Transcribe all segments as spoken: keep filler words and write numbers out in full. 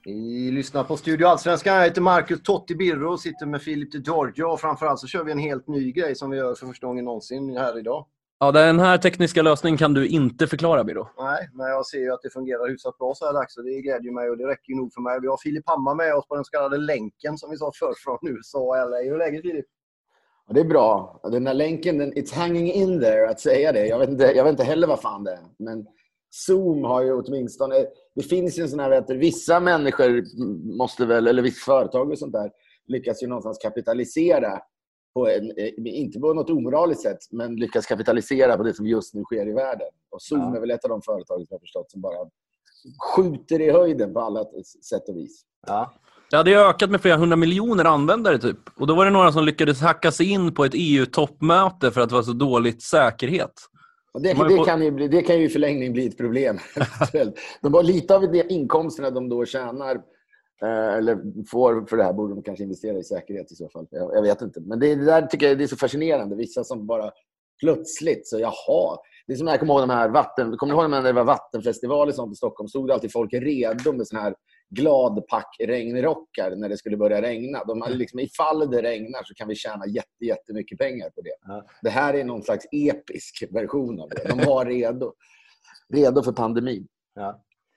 Vi lyssnar på Studio Allsvenskan. Jag heter Marcus Totti Birro och sitter med Filip de Giorgio. Och framförallt så kör vi en helt ny grej som vi gör för första gången någonsin här idag. Ja, den här tekniska lösningen kan du inte förklara, Birro. Nej, men jag ser ju att det fungerar hyfsat bra så här dags. Så det glädjer mig och det räcker ju nog för mig. Vi har Filip Hammar med oss på den så kallade länken som vi sa förr från U S A och L A. Hur är läget, Filip? Ja, det är bra. Den här länken, den, it's hanging in there att säga det. Jag vet inte, jag vet inte heller vad fan det är. Men Zoom har ju åtminstone... Det finns ju en sån här, vet du, vissa människor måste väl, eller vissa företag och sånt där, lyckas ju någonstans kapitalisera på en, inte på något omoraliskt sätt, men lyckas kapitalisera på det som just nu sker i världen. Och Zoom ja. är väl ett av de företag som jag har förstått som bara skjuter i höjden på alla sätt och vis. Ja. Ja, det har ökat med flera hundra miljoner användare typ. Och då var det några som lyckades hacka sig in på ett E U-toppmöte för att det var så dåligt säkerhet. Och det, det, kan ju bli, det kan ju i förlängning bli ett problem. De har lite av de inkomsterna de då tjänar eh, eller får för det här borde de kanske investera i säkerhet i så fall. Jag, jag vet inte. Men det, det där tycker jag det är så fascinerande. Vissa som bara plötsligt så jaha. Det är som när jag kommer ihåg de här vatten, kommer ni ihåg när det var vattenfestival i sånt i Stockholm, stod det alltid folk redo med sån här gladpack regnrockar när det skulle börja regna. De hade liksom, ifall det regnar så kan vi tjäna jätte, jättemycket pengar på det. Ja. Det här är någon slags episk version av det. De var redo. Redo för pandemin. Ja.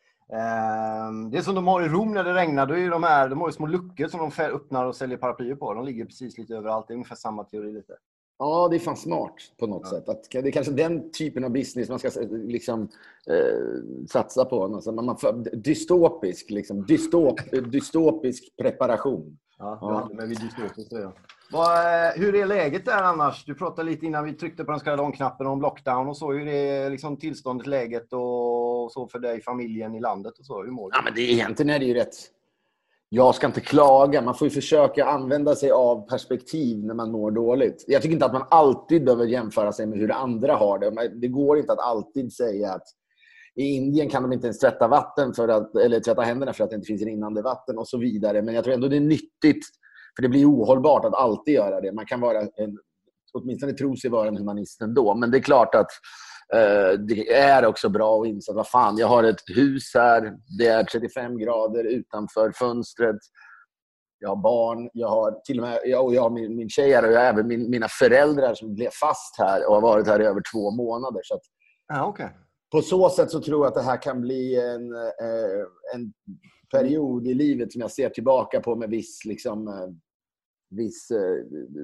Eh, det som de har i Rom när det regnar, då är de här, de har ju små luckor som de öppnar och säljer paraplyer på. De ligger precis lite överallt. Det är ungefär samma teori lite. Ja, det är fan smart på något ja. sätt. Att det är kanske den typen av business man ska liksom, eh, satsa på. Alltså, man, man, dystopisk, liksom, dystop, dystopisk preparation. Ja, ja. Men vi dystopiskt redan. Vad, hur är läget där annars? Du pratade lite innan vi tryckte på den skallade on-knappen om lockdown och så. Hur är liksom tillståndet, läget och så för dig, familjen i landet och så? Hur mår du? Ja, men det, egentligen är det ju rätt... Jag ska inte klaga. Man får ju försöka använda sig av perspektiv när man mår dåligt. Jag tycker inte att man alltid behöver jämföra sig med hur andra har det. Det går inte att alltid säga att i Indien kan de inte ens tvätta vatten för att, eller tvätta händerna för att det inte finns rinnande vatten och så vidare. Men jag tror ändå det är nyttigt, för det blir ohållbart att alltid göra det. Man kan vara en, åtminstone tro sig vara en humanist ändå. Men det är klart att Uh, det är också bra att inse att vad fan, jag har ett hus här, det är trettiofem grader utanför fönstret, jag har barn, jag har till och med jag, och jag har min, min tjej här och jag har även min, mina föräldrar som blev fast här och har varit här i över två månader så att, ah, okay. På så sätt så tror jag att det här kan bli en, uh, en period i livet som jag ser tillbaka på med viss liksom uh, viss eh,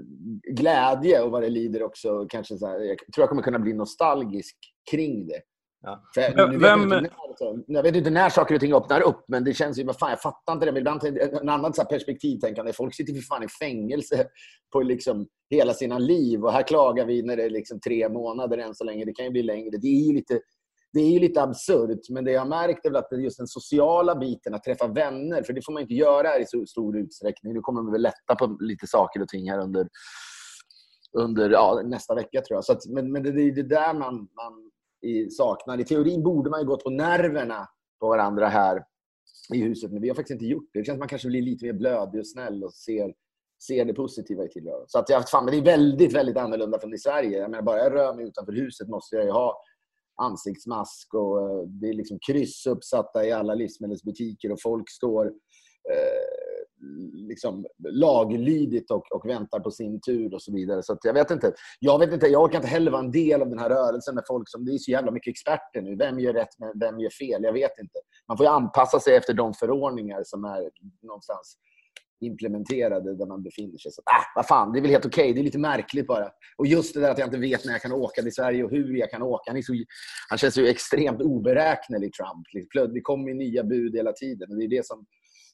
glädje och vad det lider också kanske så här, jag tror jag kommer kunna bli nostalgisk kring det. Ja. För, nu Vem... vet jag, när, jag vet inte när saker och ting öppnar upp, men det känns ju vad fan, jag fattar inte det, men ibland en annan så här perspektiv tänkande, folk sitter för fan i fängelse på liksom hela sina liv och här klagar vi när det är liksom tre månader än så länge, det kan ju bli längre. Det är ju lite Det är ju lite absurt, men det jag märkt är väl att det är just den sociala biten, att träffa vänner, för det får man inte göra här i så stor utsträckning. Nu kommer man väl lätta på lite saker och ting här under, under ja, nästa vecka tror jag. Så att, men, men det är det där man, man i, saknar. I teorin borde man ju gått på nerverna på varandra här i huset, men vi har faktiskt inte gjort det. Det känns som man kanske blir lite mer blödig och snäll och ser, ser det positiva i tillvaron. Så att jag, fan, men det är väldigt, väldigt annorlunda från i Sverige. Jag menar, bara jag rör mig utanför huset måste jag ju ha ansiktsmask och det är liksom kryss uppsatta i alla livsmedelsbutiker och folk står eh, liksom laglydigt och, och väntar på sin tur och så vidare. Så att jag vet inte, jag vet inte, jag orkar inte heller vara en del av den här rörelsen med folk som, det är så jävla mycket experter nu. Vem gör rätt, med, vem gör fel? Jag vet inte. Man får ju anpassa sig efter de förordningar som är någonstans implementerade där man befinner sig. Så ah, vad fan, det är väl helt okej. Okay. Det är lite märkligt bara. Och just det där att jag inte vet när jag kan åka till Sverige och hur jag kan åka. Han, är så, han känns ju extremt oberäknelig, Trump. Det kommer ju nya bud hela tiden. Och det är det som,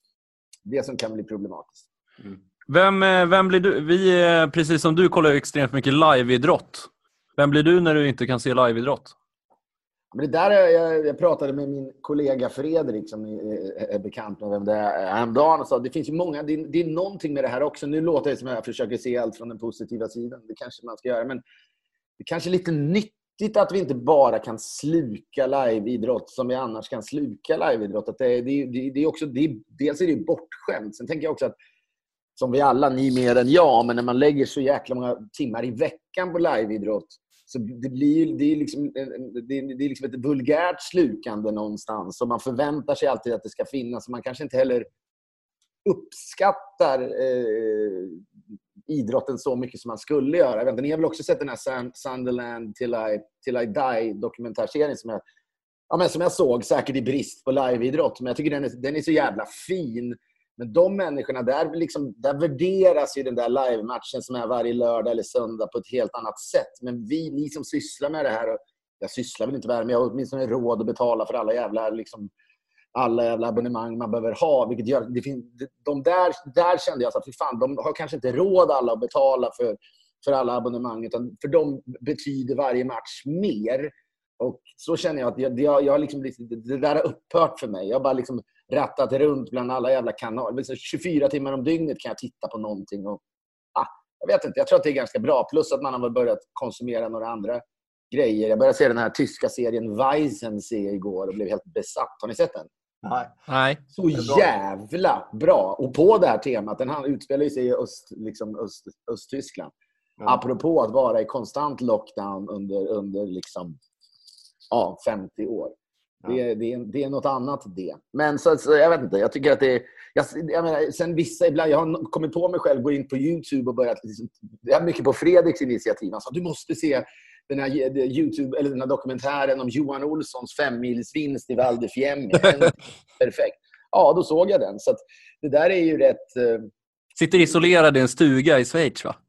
det som kan bli problematiskt. Mm. Vem, vem blir du? Vi, precis som du, kollar extremt mycket live-idrott. Vem blir du när du inte kan se live-idrott? Men det där jag, jag pratade med min kollega Fredrik som är, är bekant med vem det är häromdagen och sa det finns ju många, det är, det är någonting med det här också. Nu låter det som att jag försöker se allt från den positiva sidan. Det kanske man ska göra, men det är kanske lite nyttigt att vi inte bara kan sluka liveidrott som vi annars kan sluka liveidrott. Att det, det, det, det är också, det, dels är det bortskämt. Sen tänker jag också att som vi alla, ni mer än jag, men när man lägger så jäkla många timmar i veckan på liveidrott Så det blir det är liksom, det är, det är liksom ett vulgärt slukande någonstans. Och man förväntar sig alltid att det ska finnas. Man kanske inte heller uppskattar eh, idrotten så mycket som man skulle göra. Jag vet inte, ni har väl också sett den här Sunderland Till I, Till I Die dokumentärserien som jag, ja, men som jag såg, säkert i brist på liveidrott. Men jag tycker den är, den är så jävla fin. Men de människorna, där, liksom, där värderas ju den där live-matchen som är varje lördag eller söndag på ett helt annat sätt. Men vi, ni som sysslar med det här, och jag sysslar väl inte med det, men jag har åtminstone råd att betala för alla jävla, liksom, alla jävla abonnemang man behöver ha. Vilket gör, det fin, de där, där kände jag att fan, de har kanske inte råd alla att betala för, för alla abonnemang. Utan för dem betyder varje match mer. Och så känner jag att jag, jag, jag liksom, det där har upphört för mig. Jag har bara liksom rattat runt bland alla jävla kanaler. tjugofyra timmar om dygnet kan jag titta på någonting. Och, ah, jag vet inte, jag tror att det är ganska bra. Plus att man har börjat konsumera några andra grejer. Jag började se den här tyska serien Weissensee igår och blev helt besatt. Har ni sett den? Nej. Nej. Så jävla bra. Och på det här temat, den han utspelar sig i Öst, liksom Öst, Östtyskland. Mm. Apropå att vara i konstant lockdown under, under liksom, ja, femtio år. Det är, det, är, det är något annat det. Men så, så jag vet inte, jag tycker att det är... Jag, jag menar, sen vissa ibland, jag har kommit på mig själv, gå in på YouTube och börjat... Liksom, jag är mycket på Fredriks initiativ. Han sa, du måste se den här, YouTube, eller den här dokumentären om Johan Olssons femmilsvinst i Val di Fiemme. Perfekt. Ja, då såg jag den. Så att det där är ju rätt... Uh... Sitter isolerad i en stuga i Schweiz, va?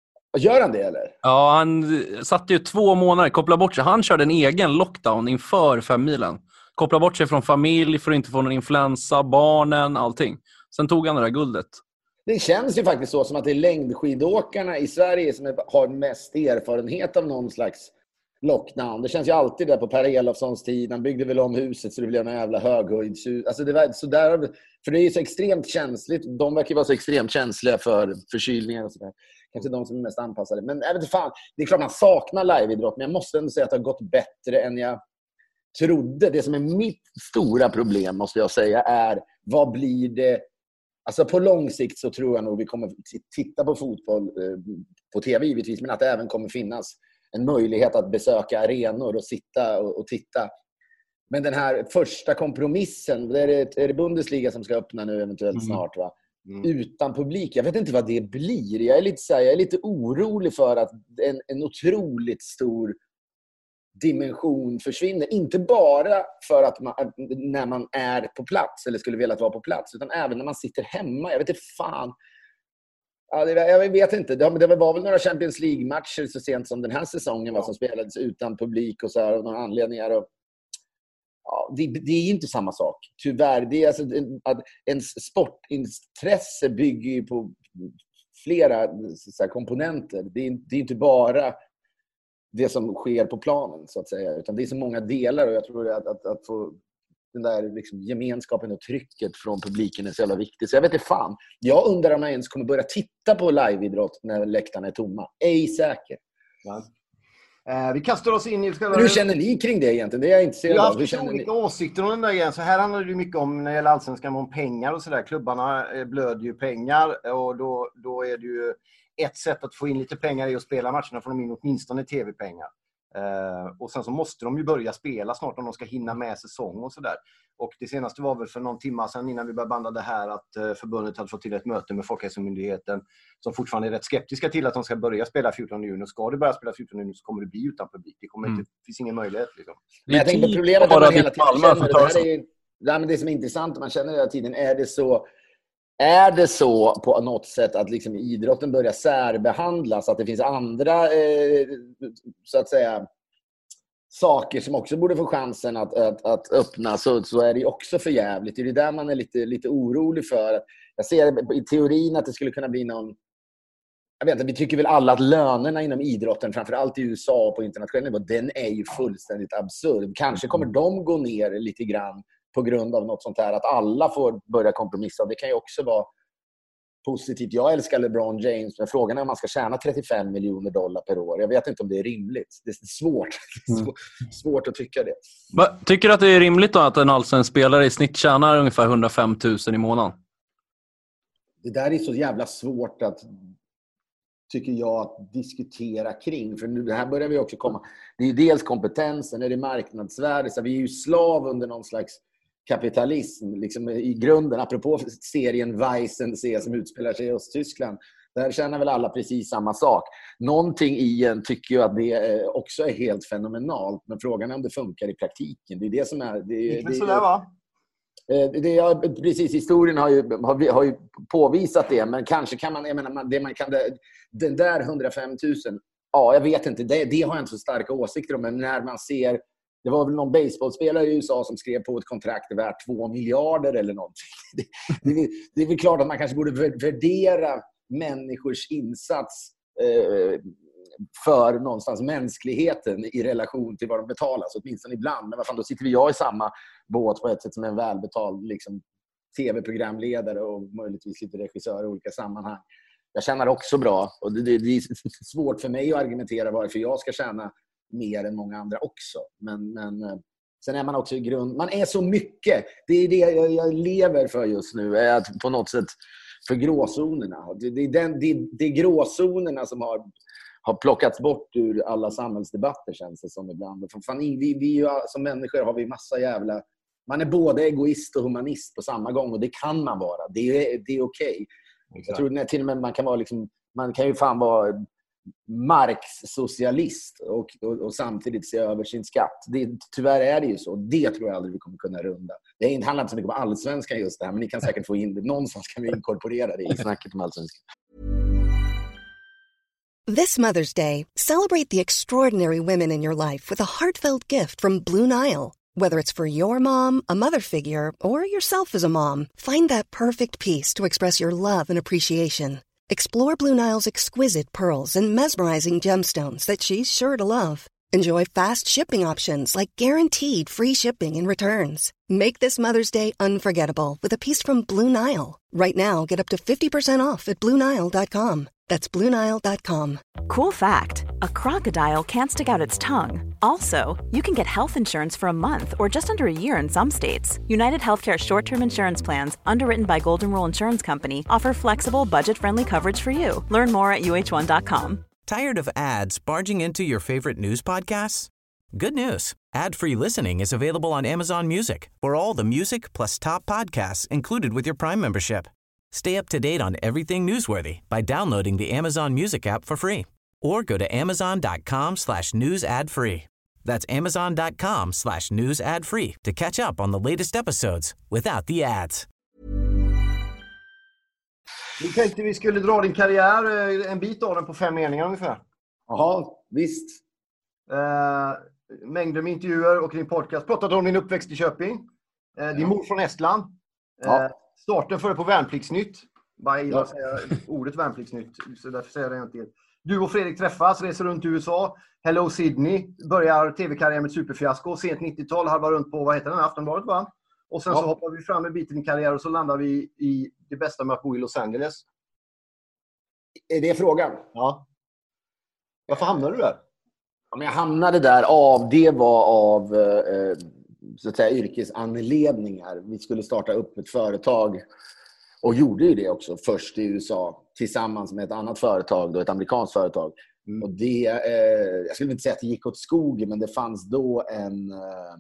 Gör han det, eller? Ja, han satt ju två månader, kopplade bort sig. Han körde en egen lockdown inför femmilen. Kopplade bort sig från familj för att inte få någon influensa, barnen, allting. Sen tog han det där guldet. Det känns ju faktiskt så som att det är längdskidåkarna i Sverige som har mest erfarenhet av någon slags lockdown. Det känns ju alltid där på Per Elofssons tid. Han byggde väl om huset så det blev en jävla höghöjdshus. Alltså det var så där, för det är ju så extremt känsligt. De verkar vara så extremt känsliga för förkylningar och sådär. Kanske de som är mest anpassade. Men jag vet inte fan, det är klart man saknar liveidrott, men jag måste ändå säga att det har gått bättre än jag trodde. Det som är mitt stora problem, måste jag säga, är vad blir det... Alltså på lång sikt så tror jag nog vi kommer titta på fotboll eh, på tv givetvis, men att det även kommer finnas en möjlighet att besöka arenor och sitta och, och titta. Men den här första kompromissen, det är, det, är det Bundesliga som ska öppna nu eventuellt mm. snart, va? Mm. Utan publik. Jag vet inte vad det blir. Jag är lite, så här, jag är lite orolig för att en, en otroligt stor dimension försvinner. Inte bara för att man, när man är på plats eller skulle vilja vara på plats, utan även när man sitter hemma. Jag vet inte fan. Ja, det, jag vet inte. Det, det var väl några Champions League-matcher så sent som den här säsongen ja. Var som spelades utan publik och så här, av några anledningar. Och, ja, det, det är inte samma sak. Tyvärr. Det är alltså, en, en sportintresse bygger ju på flera så här, komponenter. Det är, det är inte bara det som sker på planen, så att säga. Utan det är så många delar, och jag tror att, att, att få den där liksom gemenskapen och trycket från publiken är så jävla viktigt. Så jag vet inte fan. Jag undrar om jag ens kommer börja titta på liveidrott när läktarna är tomma. Ej säker. Ja. Eh, vi kastar oss in i... Ska... Hur känner ni kring det egentligen? Det är jag intresserad av. Jag har haft olika åsikter om den där grejen. Så här handlar det ju mycket om, när det gäller allsvenskan, om pengar och sådär. Klubbarna blöder ju pengar, och då, då är det ju ett sätt att få in lite pengar i att spela matcherna, får de in åtminstone tv-pengar. Uh, och sen så måste de ju börja spela snart om de ska hinna med säsong och sådär. Och det senaste var väl för någon timme sedan innan vi började banda det här att uh, förbundet hade fått till ett möte med Folkhälsomyndigheten som fortfarande är rätt skeptiska till att de ska börja spela fjortonde juni. Och ska det börja spela fjortonde juni så kommer det bli utan publik. Det kommer mm. inte, finns ingen möjlighet liksom. Men jag tänker på problemet att man hela tiden känner, det här är ju, det, det som är intressant, man känner hela tiden, är det så Är det så på något sätt att liksom idrotten börjar särbehandlas, att det finns andra eh, så att säga saker som också borde få chansen att, att, att öppna, så, så är det också för jävligt. Det är det där man är lite, lite orolig för. Jag ser i teorin att det skulle kunna bli någon... Jag vet inte, vi tycker väl alla att lönerna inom idrotten, framförallt i U S A och på internationell nivå, den är ju fullständigt absurd. Kanske kommer de gå ner lite grann på grund av något sånt här, att alla får börja kompromissa. Det kan ju också vara positivt. Jag älskar LeBron James, men frågan är om man ska tjäna trettiofem miljoner dollar per år. Jag vet inte om det är rimligt. Det är svårt, mm. svårt att tycka det. Men, tycker du att det är rimligt då att en allsvensk spelare i snitt tjänar ungefär hundrafem tusen i månaden? Det där är så jävla svårt att tycker jag, att diskutera kring. För nu här börjar vi också komma. Det är ju dels kompetensen, är det marknadsvärde. Så vi är ju slav under någon slags kapitalism. Liksom i grunden, apropå serien Weissen C som utspelar sig i Östtyskland. Där känner väl alla precis samma sak. Någonting i en tycker ju att det också är helt fenomenalt. Men frågan är om det funkar i praktiken. Det är det som är... Det, Inte det, sådär, va? Det är, precis, historien har ju, har, har ju påvisat det. Men kanske kan man... Jag menar, det man kan, den där hundrafem tusen... Ja, jag vet inte. Det, det har jag inte så starka åsikter om. Men när man ser... Det var väl någon baseballspelare i U S A som skrev på ett kontrakt värt två miljarder eller någonting. Det, det, det är väl klart att man kanske borde värdera människors insats eh, för någonstans mänskligheten i relation till vad de betalas, åtminstone ibland. Men vad fan, då sitter vi jag i samma båt på ett sätt som en välbetald liksom, tv-programledare och möjligtvis lite regissör i olika sammanhang. Jag tjänar också bra och det, det, det är svårt för mig att argumentera varför jag ska tjäna mer än många andra också. Men, men sen är man också i grund... Man är så mycket. Det är det jag, jag lever för just nu. Är att på något sätt för gråzonerna. Det, det, är den, det, det är gråzonerna som har, har plockats bort ur alla samhällsdebatter, känns det som ibland. För fan, vi, vi som människor har vi massa jävla... Man är både egoist och humanist på samma gång. Och det kan man vara. Det är, det är okej. Okay. Jag tror att till och med man kan vara liksom... Man kan ju fan vara... marxsocialist och, och, och samtidigt se över sin skatt. Det, tyvärr är det ju så. Det tror jag aldrig vi kommer kunna runda. Det handlar inte så mycket om allsvenskan just det här, men ni kan säkert få in det. Någonstans kan vi inkorporera det i snacket om allsvenskan. This Mother's Day, celebrate the extraordinary women in your life with a heartfelt gift from Blue Nile. Whether it's for your mom, a mother figure, or yourself as a mom, find that perfect piece to express your love and appreciation. Explore Blue Nile's exquisite pearls and mesmerizing gemstones that she's sure to love. Enjoy fast shipping options like guaranteed free shipping and returns. Make this Mother's Day unforgettable with a piece from Blue Nile. Right now, get up to fifty percent off at blue nile dot com. That's blue nile dot com. Cool fact, a crocodile can't stick out its tongue. Also, you can get health insurance for a month or just under a year in some states. United Healthcare short-term insurance plans, underwritten by Golden Rule Insurance Company, offer flexible, budget-friendly coverage for you. Learn more at u h one dot com. Tired of ads barging into your favorite news podcasts? Good news. Ad-free listening is available on Amazon Music for all the music plus top podcasts included with your Prime membership. Stay up to date on everything newsworthy by downloading the Amazon Music app for free or go to amazon dot com slash news ad free. That's amazon dot com slash news ad free to catch up on the latest episodes without the ads. Vi tänkte vi skulle dra din karriär, en bit av den på fem meningar ungefär. Jaha, visst. Eh, mängder med intervjuer och din podcast. Pratade om din uppväxt i Köping. Eh, din mor från Estland. Eh, Ja. Starten för det på Värnpliktsnytt. Bara gillar att Ja. säga ordet Värnpliktsnytt. Så därför säger jag det inte. Du och Fredrik träffas, reser runt i U S A. Hello Sydney. Börjar tv-karriär med ett superfiasko. Sent nittiotal, halva runt på, vad heter den? Aftonbladet, va? Och sen Ja. så hoppar vi fram en bit i din karriär och så landar vi i det bästa med att bo i Los Angeles. Är det frågan? Ja. Varför hamnade du där? Ja, men jag hamnade där av, det var av eh, så att säga, yrkesanledningar. Vi skulle starta upp ett företag och gjorde ju det också först i U S A tillsammans med ett annat företag, då, ett amerikanskt företag. Mm. Och det, eh, jag skulle inte säga att det gick åt skogen, men det fanns då en... Eh,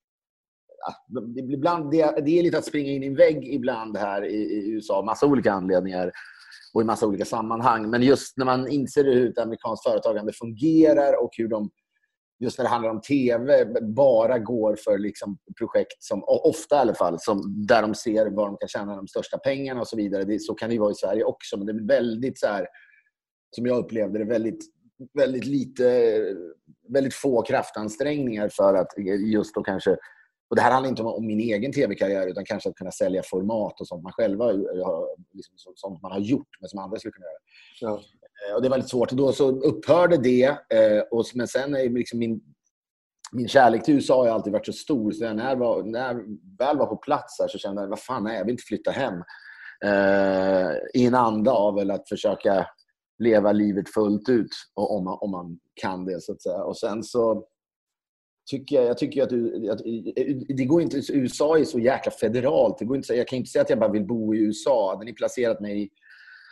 ibland, det, det är lite att springa in i en vägg ibland här i, i U S A. Massa olika anledningar och i massa olika sammanhang. Men just när man inser hur ett amerikanskt företagande fungerar och hur de, just när det handlar om tv, bara går för liksom projekt som, ofta i alla fall, som, där de ser var de kan tjäna de största pengarna och så vidare. Det, så kan det ju vara i Sverige också, men det är väldigt så här, som jag upplevde det, väldigt, väldigt lite, väldigt få kraftansträngningar för att just då kanske, och det här handlar inte om, om min egen tv-karriär utan kanske att kunna sälja format och sånt man själva har, liksom, sånt man har gjort men som andra skulle kunna göra. Ja. Och det var lite svårt. Och då så upphörde det. Eh, och, men sen är liksom min, min kärlek till U S A har alltid varit så stor. Så när jag, var, när jag väl var på plats här så kände jag, vad fan, nej, jag vill inte flytta hem. Eh, I en anda av eller att försöka leva livet fullt ut. Och, om, man, om man kan det, så att säga. Och sen så tycker jag, jag tycker att, att det går inte, U S A är så jäkla federalt. Det går inte, jag kan inte säga att jag bara vill bo i U S A. Hade ni placerat mig i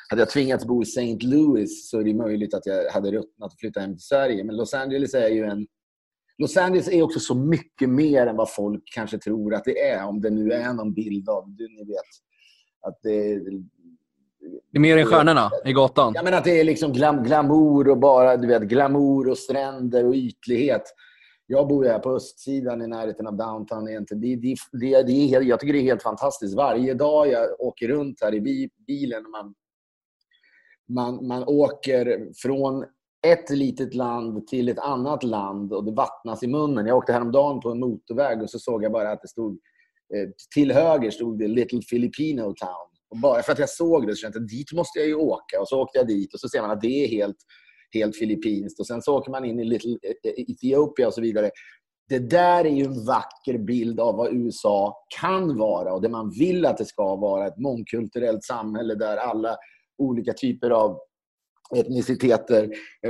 hade jag tvingats bo i Saint Louis så är det möjligt att jag hade ruttnat och flyttat hem till Sverige. Men Los Angeles är ju en... Los Angeles är också så mycket mer än vad folk kanske tror att det är. Om det nu är någon bild av, du ni vet, att det... Det är mer än stjärnorna i gatan. Ja, men att det är liksom glam, glamour och bara, du vet, glamour och stränder och ytlighet. Jag bor här på östsidan i närheten av downtown egentligen. Det, det, det, det är helt, jag tycker det är helt fantastiskt. Varje dag jag åker runt här i bilen och man, man, man åker från ett litet land till ett annat land och det vattnas i munnen. Jag åkte häromdagen på en motorväg och så såg jag bara att det stod eh, till höger stod det Little Filipino Town. Och bara för att jag såg det så kände jag att dit måste jag ju åka. Och så åkte jag dit och så ser man att det är helt, helt filippinskt. Och sen så åker man in i Little Ethiopia och så vidare. Det där är ju en vacker bild av vad U S A kan vara och det man vill att det ska vara. Ett mångkulturellt samhälle där alla olika typer av etniciteter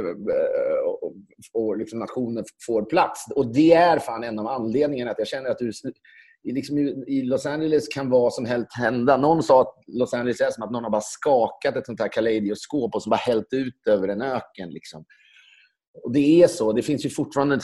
och liksom nationer får plats. Och det är fan en av anledningarna att jag känner att liksom i Los Angeles kan vad som helst hända. Någon sa att Los Angeles är som att någon har bara skakat ett sånt här kaleidoskop och så bara hällt ut över en öken. Liksom. Och det är så. Det finns ju fortfarande...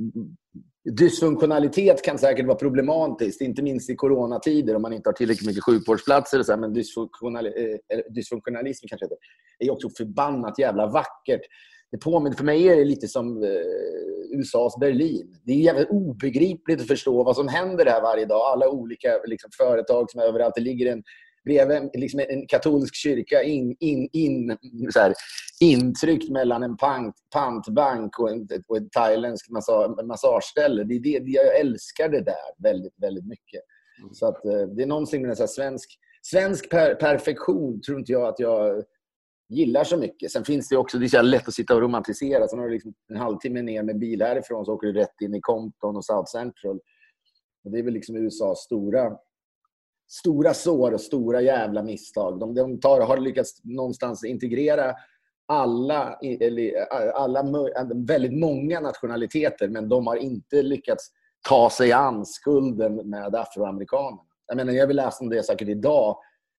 Dysfunktionalitet kan säkert vara problematiskt, inte minst i coronatider om man inte har tillräckligt mycket sjukvårdsplatser och så här, men dysfunktionali- eh, dysfunktionalism kanske inte är också förbannat jävla vackert. Det påminner, för mig är det lite som eh, U S A:s Berlin. Det är jävligt obegripligt att förstå vad som händer här varje dag. Alla olika liksom, företag som är överallt. Det ligger en bredvid liksom en katolsk kyrka in, in, in, så här, intryckt mellan en pant, pantbank och en, och ett thailändsk massa, massageställe. Det är det, jag älskar det där väldigt, väldigt mycket. Mm. Så att, det är någonting med en så här svensk, svensk per, perfektion tror inte jag att jag gillar så mycket. Sen finns det också, det är så lätt att sitta och romantisera. Sen har du liksom en halvtimme ner med bil härifrån så åker du rätt in i Compton och South Central. Och det är väl liksom U S A:s stora stora sår och stora jävla misstag. De, de tar, har lyckats någonstans integrera alla, eller, alla väldigt många nationaliteter, men de har inte lyckats ta sig an skulden med afroamerikanerna. Jag menar, jag vill läsa om det säkert idag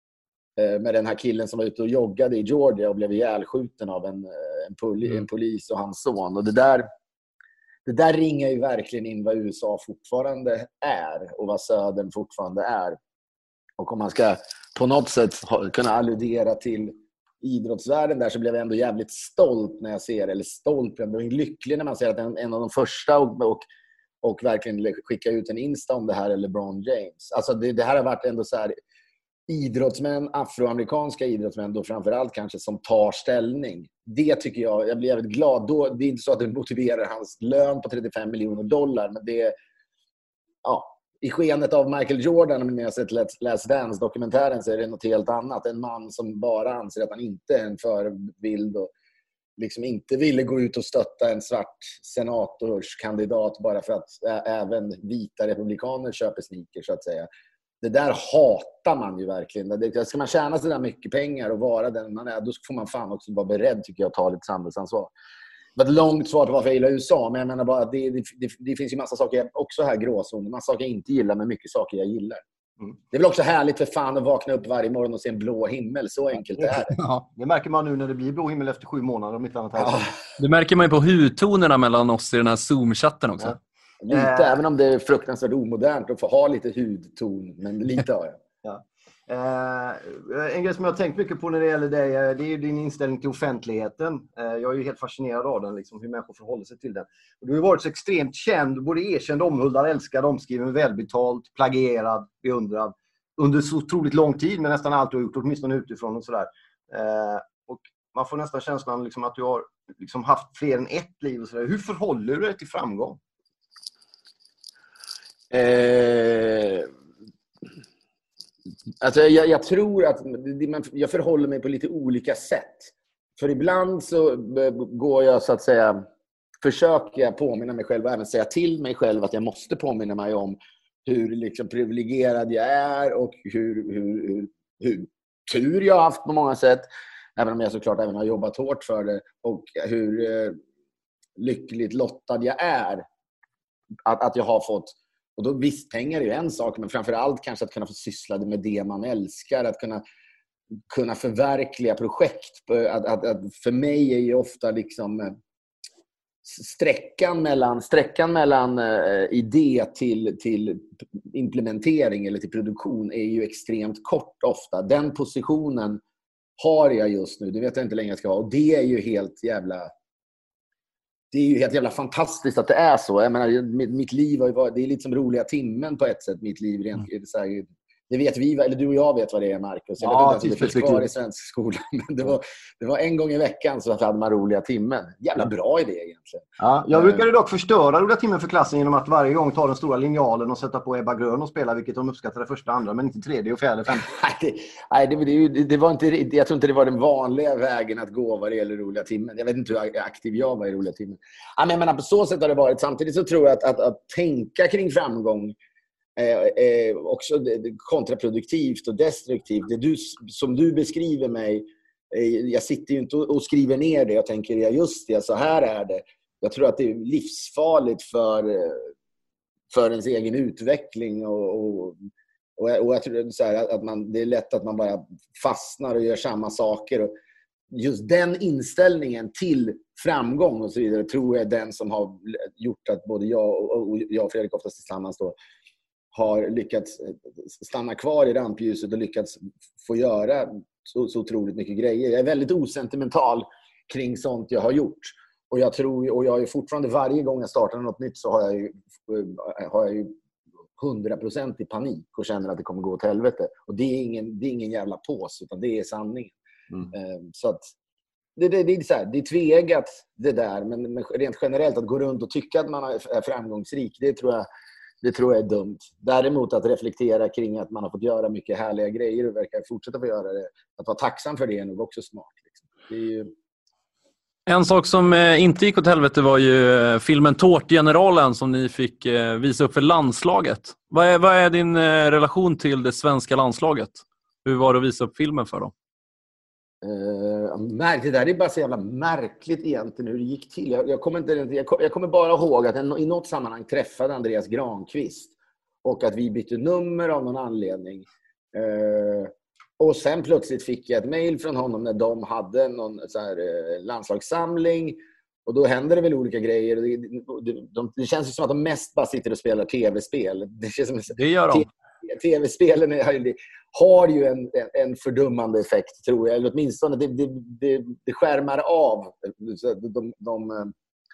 med den här killen som var ute och joggade i Georgia och blev ihjälskjuten av en, en, poli, mm. en polis och hans son. Och det där, det där ringar ju verkligen in vad U S A fortfarande är och vad södern fortfarande är. Och om man ska på något sätt kunna alludera till idrottsvärlden där så blev jag ändå jävligt stolt när jag ser, eller stolt, jag blev lycklig när man ser att en, en av de första och, och, och verkligen skicka ut en Insta om det här är LeBron James. Alltså det, det här har varit ändå så här idrottsmän, afroamerikanska idrottsmän då framförallt kanske som tar ställning. Det tycker jag, jag blir jävligt glad. Då, det är inte så att det motiverar hans lön på trettiofem miljoner dollar, men det är, ja, i skenet av Michael Jordan, om ni har sett Last Dance-dokumentären, så är det något helt annat. En man som bara anser att han inte är en förebild och liksom inte ville gå ut och stötta en svart senatorskandidat bara för att ä- även vita republikaner köper sneaker, så att säga. Det där hatar man ju verkligen. Det, ska man tjäna så där mycket pengar och vara den man är, då får man fan också vara beredd, tycker jag, att ta lite samhällsansvar. Det var ett långt svar på varför jag gillar U S A, men jag menar bara att det, det, det, det finns ju massa saker jag också här gråzoner, massa saker jag inte gillar, men mycket saker jag gillar. Mm. Det är väl också härligt för fan att vakna upp varje morgon och se en blå himmel, så enkelt det är. Ja, det märker man nu när det blir blå himmel efter sju månader om inte annat här. Ja. Det märker man ju på hudtonerna mellan oss i den här Zoom-chatten också. Ja. Lite, äh... även om det är fruktansvärt omodernt att få ha lite hudton, men lite har jag. Ja. Uh, en grej som jag har tänkt mycket på när det gäller dig, det är ju din inställning till offentligheten. Uh, jag är ju helt fascinerad av den, liksom, hur människor förhåller sig till den. Och du har ju varit så extremt känd, både erkänd, omhuldad, älskad, omskriven, välbetalt, plagierad, beundrad under så otroligt lång tid, med nästan allt du har gjort, åtminstone utifrån och sådär. Uh, och man får nästan känslan liksom, att du har liksom, haft fler än ett liv och sådär. Hur förhåller du dig till framgång? Eh... Alltså jag, jag tror att jag förhåller mig på lite olika sätt. För ibland så går jag så att säga, försöker jag påminna mig själv och även säga till mig själv att jag måste påminna mig om hur liksom privilegierad jag är och hur, hur, hur, hur tur jag har haft på många sätt. Även om jag såklart även har jobbat hårt för det. Och hur eh, lyckligt lottad jag är att, att jag har fått. Och då visst, pengar är ju en sak, men framförallt kanske att kunna få syssla med det man älskar. Att kunna kunna förverkliga projekt. Att, att, att för mig är ju ofta liksom sträckan mellan, sträckan mellan uh, idé till, till implementering eller till produktion är ju extremt kort ofta. Den positionen har jag just nu. Det vet jag inte länge jag ska ha. Och det är ju helt jävla... Det är ju helt jävla fantastiskt att det är så. Jag menar, mitt liv har ju varit... Det är lite som roliga timmen på ett sätt, mitt liv. Rent, mm. så här, det vet vi, eller du och jag vet vad det är, Marcus. Jag ja, vet inte ens om det finns kvar i svensk skola. Men det var, det var en gång i veckan så hade man roliga timmen. Jävla bra idé egentligen. Ja, jag brukade dock förstöra roliga timmen för klassen genom att varje gång ta den stora linjalen och sätta på Ebba Grön och spela, vilket de uppskattade första andra, men inte tredje och fjärde, femte. Nej, det, det, det var inte, jag tror inte det var den vanliga vägen att gå vad det gäller roliga timmen. Jag vet inte hur aktiv jag var i roliga timmen. Ja, men, men på så sätt har det varit. Samtidigt så tror jag att, att, att tänka kring framgång Eh, eh, också det, det kontraproduktivt och destruktivt. Det du, som du beskriver mig, eh, jag sitter ju inte och, och skriver ner det. Jag tänker, ja just det, så här är det. Jag tror att det är livsfarligt för, för ens egen utveckling och, och, och, och jag tror så här, att man, det är lätt att man bara fastnar och gör samma saker. Och just den inställningen till framgång och så vidare tror jag är den som har gjort att både jag och, och jag och Fredrik oftast tillsammans då har lyckats stanna kvar i rampljuset och lyckats få göra så, så otroligt mycket grejer. Jag är väldigt osentimental kring sånt jag har gjort. Och jag tror, och jag är fortfarande, varje gång jag startar något nytt så har jag ju, har jag ju hundra procent i panik och känner att det kommer gå åt helvete. Och det är ingen, det är ingen jävla pås, utan det är sanningen. Mm. Så att det, det, det, är så här, det är tvegat det där, men, men rent generellt att gå runt och tycka att man är framgångsrik, det tror jag Det tror jag är dumt. Däremot att reflektera kring att man har fått göra mycket härliga grejer och verkar fortsätta få göra det. Att vara tacksam för det är nog också smart. Liksom. Det är ju... En sak som inte gick åt helvete var ju filmen Tårtgeneralen som ni fick visa upp för landslaget. Vad är, vad är din relation till det svenska landslaget? Hur var det att visa upp filmen för dem? Uh, det där är bara så jävla märkligt egentligen hur det gick till. Jag, jag, kommer, inte, jag, jag kommer bara ihåg att en, i något sammanhang träffade Andreas Granqvist och att vi bytte nummer av någon anledning. Uh, och sen plötsligt fick jag ett mejl från honom när de hade någon så här, uh, landslagssamling. Och då händer det väl olika grejer. Det, det, de, det känns som att de mest bara sitter och spelar tv-spel. Det, känns som, det gör de. Tv-spelen är, har ju en, en fördummande effekt, tror jag. Eller åtminstone det, det, det, det skärmar av de, de, de uh,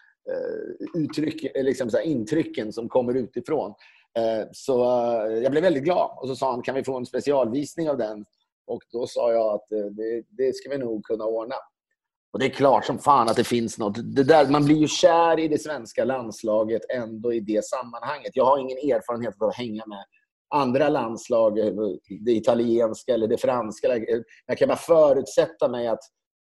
uttryck, liksom så här, intrycken som kommer utifrån. Uh, så uh, jag blev väldigt glad. Och så sa han, kan vi få en specialvisning av den? Och då sa jag att uh, det, det ska vi nog kunna ordna. Och det är klart som fan att det finns något. Det där, man blir ju kär i det svenska landslaget ändå i det sammanhanget. Jag har ingen erfarenhet av att hänga med andra landslag, det italienska eller det franska. Jag kan bara förutsätta mig att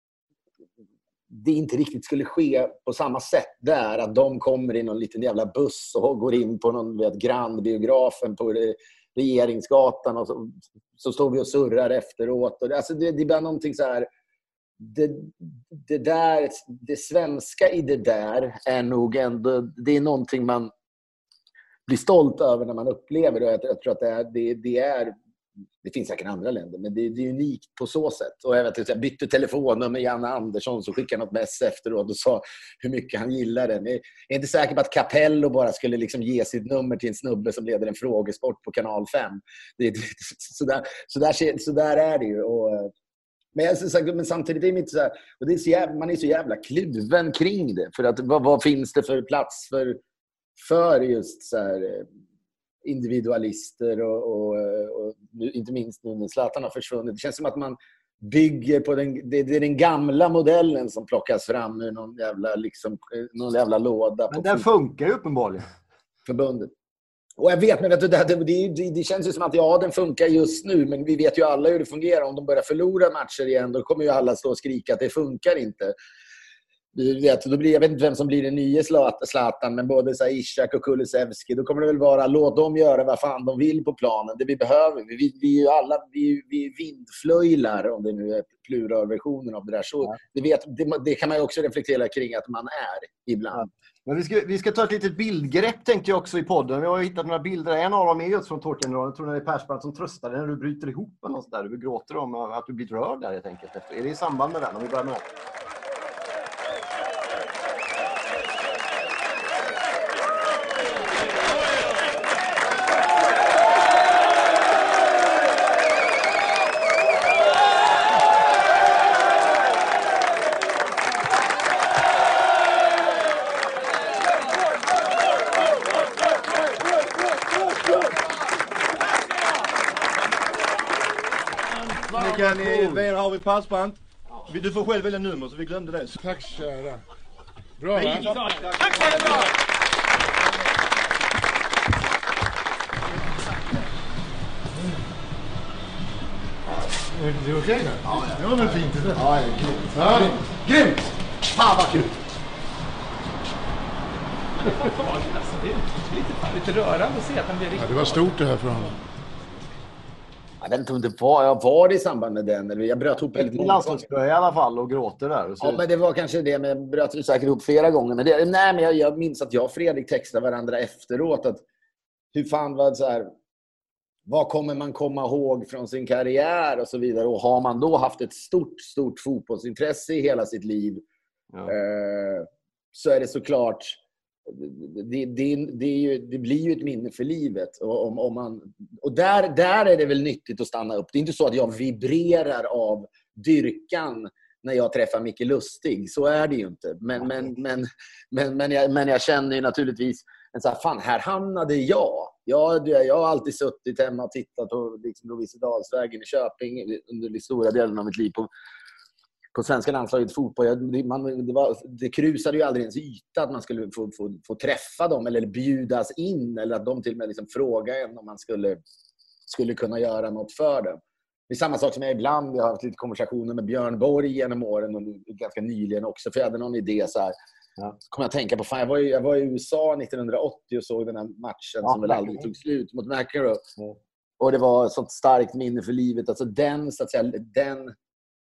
det inte riktigt skulle ske på samma sätt där. Att de kommer i någon liten jävla buss och går in på någon vet, grannbiografen på Regeringsgatan och så, så står vi och surrar efteråt. Och, alltså det, det är bara någonting så här. Det, det, där, det svenska i det där är nog ändå, det är någonting man blir stolt över när man upplever det. Jag, jag tror att det är, det, det är det finns säkert andra länder, men det, det är unikt på så sätt. Och jag vet att jag bytte telefonnummer med Janne Andersson, så skickade något mess efteråt och sa hur mycket han gillade den. Jag är inte säker på att Capello bara skulle liksom ge sitt nummer till en snubbe som leder en frågesport på kanal fem. Det, det, så, där, så, där, så där är det ju. Och, men, jag, men samtidigt är det inte så här, och det är så jävla, man är så jävla kluven kring det. För att, vad, vad finns det för plats för, för just så här individualister och, och, och inte minst nu när Zlatan har försvunnit. Det känns som att man bygger på den, det, det är den gamla modellen som plockas fram ur någon jävla, liksom, någon jävla låda. Men den funkar ju uppenbarligen. Förbundet. Och jag vet, men vet du, det, det, det, det känns ju som att ja, den funkar just nu, men vi vet ju alla hur det fungerar. Om de börjar förlora matcher igen, då kommer ju alla stå och skrika att det funkar inte. Du vet, då blir, jag vet inte vem som blir den nya Zlatan, men både så här Ishak och Kulusevski, då kommer det väl vara låt dem göra vad fan de vill på planen. Det vi behöver, vi, vi är ju alla vi, vi vindflöjlar, om det nu är pluralversionen av det där. Så ja. det, vet, det, det kan man ju också reflektera kring att man är ibland. Men vi ska, vi ska ta ett litet bildgrepp tänkte jag också i podden. Vi har hittat några bilder. En av dem är just från Tårtgeneralen. Jag tror det är Persbrandt som tröstar när du bryter ihop eller något där. Du gråter om att du blir rörd där helt enkelt. Är det i samband med den? Om vi börjar med den. Ni har vi passband. Du får själv välja nummer så vi glömde det. Tack kära. Bra va? Tack så mycket. Är det okej okay, ja, ja. Det var väl fint det där? Ja, det är grymt. Ja. Grymt! Fan vad kul! Lite rörande att se att han blir riktigt... Ja, det var stort det här för honom. Jag vet inte om det var, jag var det i samband med den. Eller jag bröt ihop väldigt många landslagsspö i alla fall och gråter där. Och ja, men det var kanske det. Men jag bröt säkert ihop flera gånger. Men det, nej, men jag, jag minns att jag och Fredrik textade varandra efteråt. Att hur fan var det så här... Vad kommer man komma ihåg från sin karriär och så vidare. Och har man då haft ett stort, stort fotbollsintresse i hela sitt liv. Ja. Eh, så är det såklart... Det, det, det, är ju, det blir ju ett minne för livet. Och, om, om man, och där, där är det väl nyttigt att stanna upp. Det är inte så att jag vibrerar av dyrkan när jag träffar Micke Lustig. Så är det ju inte. Men, men, men, men, men, jag, men jag känner ju naturligtvis en så här, fan, här hamnade jag. Jag, jag har alltid suttit hemma och tittat på liksom, Lovisedalsvägen i Köping under de stora delen av mitt liv på på svenska landslaget fotboll. Jag, det, man, det, var, det krusade ju aldrig ens yta att man skulle få, få, få träffa dem eller bjudas in eller att de till och med liksom frågade en om man skulle, skulle kunna göra något för dem. Det är samma sak som jag ibland, jag har haft lite konversationer med Björn Borg genom åren och ganska nyligen också, för jag hade någon idé så här. Ja. Så kommer jag tänka på, fan, jag var, i, jag var i U S A nittonhundraåttio och såg den här matchen ja, som väl aldrig tog slut mot McEnroe. Ja. Och det var ett sånt starkt minne för livet. Alltså den, så att säga, den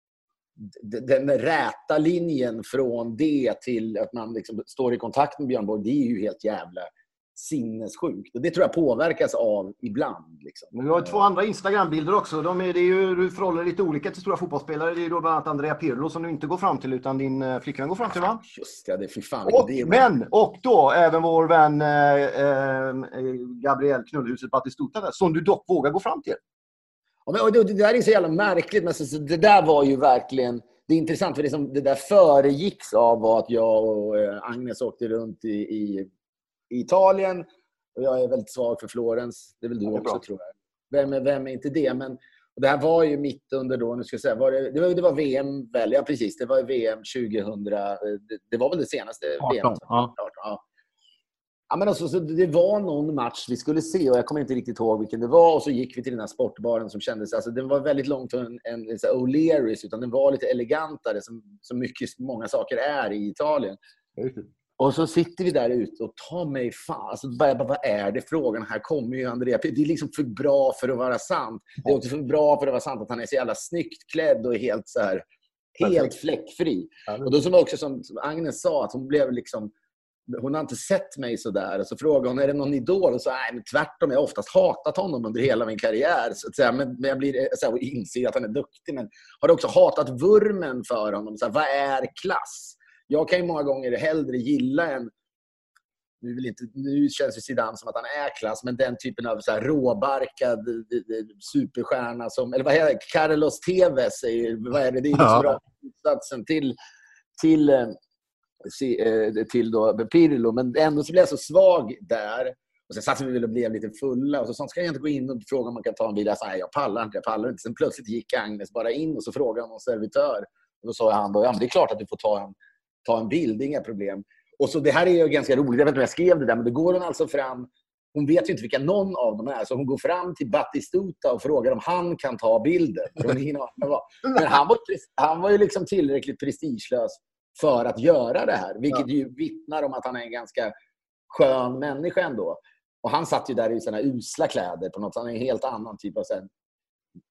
den räta linjen från det till att man liksom står i kontakt med Björn Borg, det är ju helt jävla sinnessjukt. Och det tror jag påverkas av ibland. Liksom. Men vi har två andra Instagram-bilder också. De är, det är ju, du förhåller lite olika till stora fotbollsspelare. Det är ju då bland annat Andrea Pirlo som du inte går fram till utan din flickvän går fram till, va? Just det, det är för fan. Och, det är... Men, och då även vår vän eh, Gabriel Knullhuset Batistuta där, som du dock vågar gå fram till. Och det, det där är så jävla märkligt, men så, det där var ju verkligen, det är intressant för det som det där föregicks av var att jag och Agnes åkte runt i, i, i Italien och jag är väldigt svag för Florens, det är väl du också bra. Tror jag. Vem är, vem är inte det, men och det här var ju mitt under då, nu ska jag säga, var det, det, var, det var V M väl, ja precis, det var V M tjugohundra, det, det var väl det senaste arton, V M. Ja. Ja. Ja, men alltså, så det var någon match vi skulle se och jag kommer inte riktigt ihåg vilken det var, och så gick vi till den här sportbaren som kändes, alltså den var väldigt långt från en, en, en O'Learys, utan den var lite elegantare som, som mycket, många saker är i Italien. Och så sitter vi där ute och tar mig fan, alltså bara, bara, vad är det frågan? Här kommer ju Andrea, det är liksom för bra för att vara sant. Det är också för bra för att vara sant att han är så jävla snyggt klädd och helt så här, helt fläckfri. Och då som också som Agnes sa, att hon blev liksom, hon har inte sett mig så där. Och så frågade hon, är det någon idol? Och så, nej, men tvärtom, jag har oftast hatat honom under hela min karriär. Så att säga, men, men jag blir så här, inser att han är duktig. Men har också hatat vurmen för honom. Så här, vad är klass? Jag kan ju många gånger hellre gilla en... Nu, vill inte, nu känns det Zidane som att han är klass. Men den typen av så här, råbarkad superstjärna som... Eller vad heter det? Carlos Tevez är, vad är det? Det är liksom ja. Motsatsen till... till till då Pirlo, men ändå så blev jag så svag där och sen satt vi väl och blev lite fulla och så sa, ska jag inte gå in och fråga om man kan ta en bil? Jag sa, nej, jag pallar inte, jag pallar inte. Sen plötsligt gick Agnes bara in och så frågade han om servitör och då sa han då, ja men det är klart att du får ta en, ta en bild, det är inga problem. Och så det här är ju ganska roligt, jag vet inte om jag skrev det där, men då går hon alltså fram, hon vet ju inte vilka någon av dem är, så hon går fram till Batistuta och frågar om han kan ta bilden. Men han var, han var ju liksom tillräckligt prestigelös för att göra det här. Vilket ja. ju vittnar om att han är en ganska skön människa ändå. Och han satt ju där i såna usla kläder på något. Han är en helt annan typ av sen,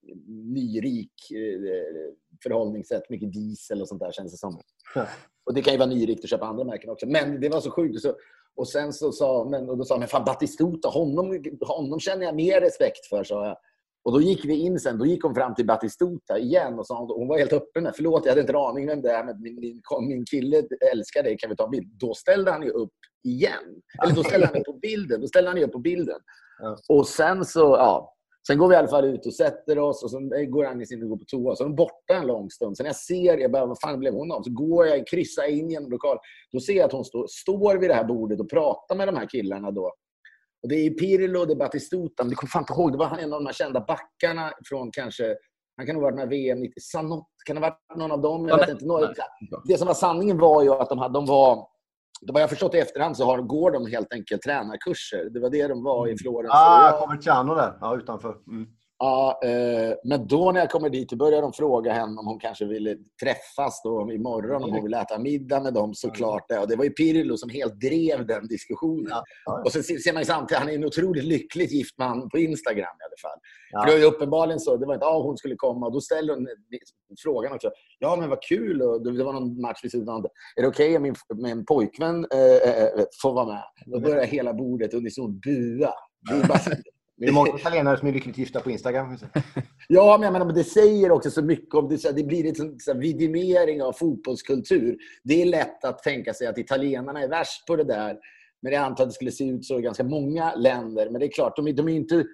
nyrik eh, förhållningssätt, mycket diesel och sånt där känns det som. Och det kan ju vara nyrikt att köpa andra märken också. Men det var så sjukt. Så, och sen så sa, men, och då sa men fan Batistuta, honom, honom känner jag mer respekt för, sa jag. Och då gick vi in sen, då gick hon fram till Batistuta igen och sa, hon var helt öppen med, förlåt jag hade inte aning vem det är, men min, min, min kille älskar dig, kan vi ta en bild? Då ställde han ju upp igen. Eller då ställde han upp på bilden, då ställde han ju upp på bilden. Ja. Och sen så, ja, sen går vi i alla fall ut och sätter oss och så går Agnes in och går på toa. Så är de borta en lång stund. Sen jag ser, jag bara, vad fan blev hon av? Så går jag, kryssar in genom lokal. Då ser jag att hon stå, står vid det här bordet och pratar med de här killarna då. Och det är Pirlo, det är Batistuta. Men det kommer fan inte ihåg, det var en av de här kända backarna från kanske, han kan ha varit med V M nittio, Sanot, kan det ha varit någon av dem? Jag vet inte. Några, det som var sanningen var ju att de, hade, de var, det var jag förstått i efterhand så har, går de helt enkelt tränarkurser. Det var det de var i Florens. Ah, jag kommer Ciano där, ja, utanför. Mm. Ja, eh, men då när jag kommer dit och börjar de fråga henne om hon kanske ville träffas då imorgon, om hon ville äta middag med dem, såklart. Ja, det var ju Pirlo som helt drev den diskussionen. Ja, ja. Och så ser man ju samtidigt, han är en otroligt lyckligt gift man på Instagram i alla fall. Ja. För det var ju uppenbarligen så, det var inte, ja, hon skulle komma och då ställde hon frågan också. Ja, men vad kul, och det var någon match vid sidan. Är det okej okay om min, min pojkvän äh, får vara med? Då börjar hela bordet och det är så bua. Det är bara... Det är många italienare som är lyckligt gifta på Instagram. Ja, men jag menar, det säger också så mycket om det. Så det blir en så vidimering av fotbollskultur. Det är lätt att tänka sig att italienarna är värst på det där. Men jag antar att det skulle se ut så i ganska många länder. Men det är klart, de är, de är ju inte,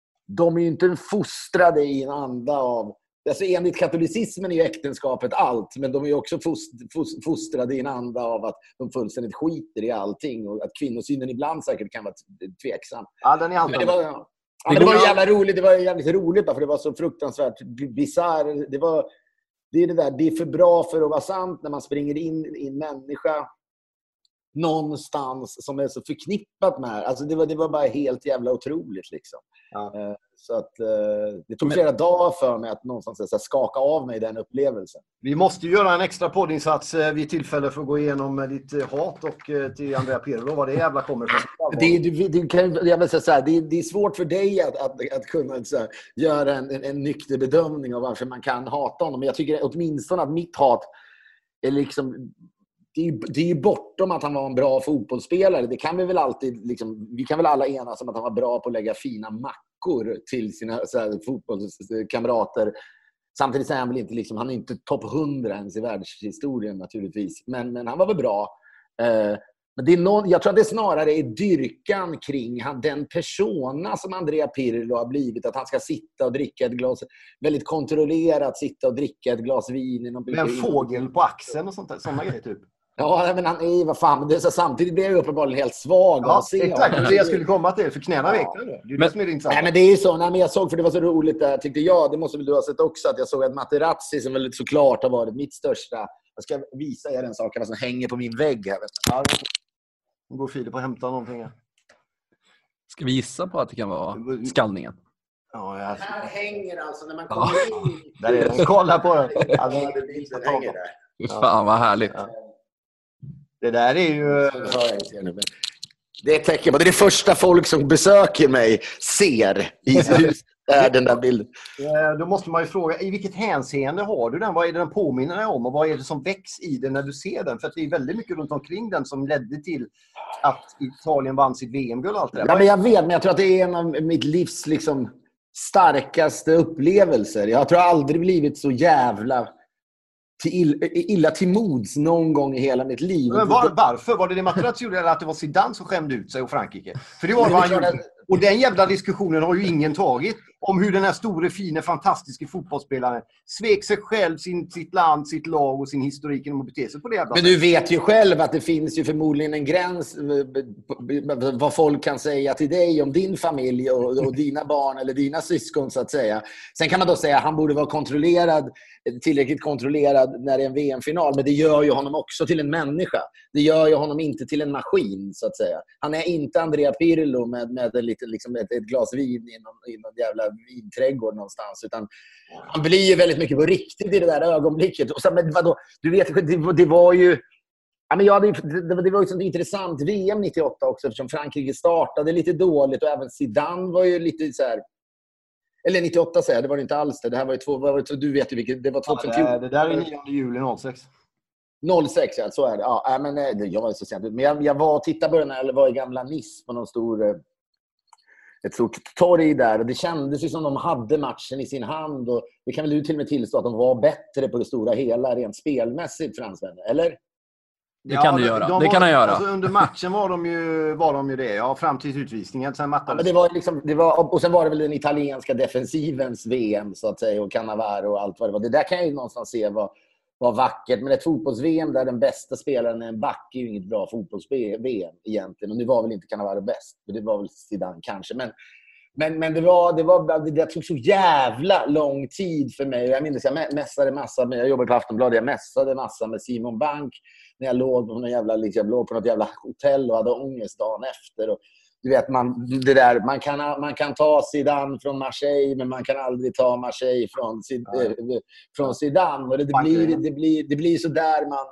de är inte fostrade i en anda av... Alltså enligt katolicismen är ju äktenskapet allt. Men de är ju också fostrade i en anda av att de fullständigt skiter i allting. Och att kvinnosynen ibland säkert kan vara tveksam. Ja, den är alltid. Men det var, ja, men det var jävla roligt. Det var jävligt roligt för det var så fruktansvärt bizarr. Det var det är det där, det är för bra för att vara sant när man springer in i en människa någonstans som är så förknippat med. Alltså det var, det var bara helt jävla otroligt liksom. Ja. Så att det tog flera dagar för mig att någonstans så här, skaka av mig den upplevelsen. Vi måste ju göra en extra poddinsats vid tillfälle för att gå igenom ditt hat och till Andrea Pirlo, vad det jävla kommer från. Det, det, det, kan, jag vill säga så här, det, det är svårt för dig att, att, att kunna så här, göra en, en, en nykter bedömning av varför man kan hata honom. Men jag tycker åtminstone att mitt hat är liksom... Det är, det är ju bortom att han var en bra fotbollsspelare. Det kan vi väl alltid liksom, vi kan väl alla enas om att han var bra på att lägga fina mackor till sina så här, fotbollskamrater. Samtidigt så är han väl inte liksom, han är inte topp hundra ens i världshistorien naturligtvis. Men, men han var väl bra. Eh, men det är någon, jag tror att det snarare är dyrkan kring han, den persona som Andrea Pirlo har blivit. Att han ska sitta och dricka ett glas, väldigt kontrollerat sitta och dricka ett glas vin. I någon med en fågel på axeln och sånt där, sådana grejer typ. Ja, men han är vad fan, det är så, samtidigt blir jag uppenbarligen helt svag. Ja, exakt, det jag skulle komma till, för knäna ja. Vekar nu. Det är men, det som är intressant. Nej, men det är ju så, nej, men jag såg, för det var så roligt där, tyckte jag, det måste väl du ha sett också, att jag såg att Materazzi, som väl såklart har varit mitt största, jag ska visa er en sak som hänger på min vägg här. Ja, nu går Filip och hämtar någonting här. Ska vi gissa på att det kan vara skallningen? Ja, jag... Här hänger alltså, när man kommer ja. in. Där är den, kolla på den. Ja, det bilden hänger där. Ja. Fan vad härligt. Ja. Det där är ju... Det är ett tecken på det är det första folk som besöker mig ser i hus, är den där bilden. Då måste man ju fråga, i vilket hänseende har du den? Vad är det den påminner dig om? Och vad är det som väcks i den när du ser den? För att det är väldigt mycket runt omkring den som ledde till att Italien vann sitt V M-guld och allt det där. Ja, men jag vet, men jag tror att det är en av mitt livs liksom, starkaste upplevelser. Jag tror aldrig blivit så jävla... Till, illa till mods någon gång i hela mitt liv. Men var, varför? Var det det Materazzi gjorde eller att det var Zidane som skämde ut sig och Frankrike? För det var vad han gjorde. Och den jävla diskussionen har ju ingen tagit om hur den här store, fina, fantastiska fotbollsspelaren svek sig själv, sin, sitt land, sitt lag och sin historik genom att bete sig på det jävla. Men du vet ju själv att det finns ju förmodligen en gräns vad folk kan säga till dig om din familj och, och dina barn eller dina syskon så att säga. Sen kan man då säga att han borde vara kontrollerad, tillräckligt kontrollerad när det är en V M-final, men det gör ju honom också till en människa. Det gör ju honom inte till en maskin så att säga. Han är inte Andrea Pirlo med, med en liten, liksom ett, ett glas vin i någon, i någon jävla vinträdgård någonstans, utan han blir ju väldigt mycket på riktigt i det där ögonblicket. Och så, men vadå, du vet, det, det var ju ja, men ja, det, det, det var ju ett intressant V M nittioåtta också, eftersom Frankrike startade lite dåligt och även Zidane var ju lite så här, Eller nittioåtta säger jag, det var det inte alls det. Det här var ju två, var det, du vet ju vilket, det var tjugohundrafjorton. Ja, det, det där är nionde juli noll sex. noll sex, ja, så är det. Ja, men det, jag var så sent ut. Men jag, jag var och tittade på den, eller var i gamla Nice på någon stor, ett stort torg där. Och det kändes ju som de hade matchen i sin hand. Och det kan väl du till och med tillstå att de var bättre på det stora hela, rent spelmässigt, fransvänner, eller? Det kan ja, du göra. De det var, kan han göra. Alltså, under matchen var de ju, var de ju det. Ja, fram till utvisningen. Sen ja, men det var liksom, det var, och sen var det väl den italienska defensivens V M, så att säga. Och Cannavaro och allt vad det var. Det där kan jag ju någonstans se var, var vackert. Men ett fotbolls-V M där den bästa spelaren är en back är ju inget bra fotbolls-V M egentligen. Och nu var väl inte Cannavaro bäst. Det var väl Zidane kanske. Men, men, men det, var, det, var, det, det tog så jävla lång tid för mig. Jag minns jag mässade massa med, jag jobbade på Aftonbladet. Jag mässade massa med Simon Bank. När jag låg på, någon jävla, liksom, låg på något jävla hotell och hade ångest dagen efter. Och, du vet, man, det där, man, kan, man kan ta Zidane från Marseille, men man kan aldrig ta Marseille från, ja. eh, från Zidane. Och det, det, blir, det, blir, det blir så där man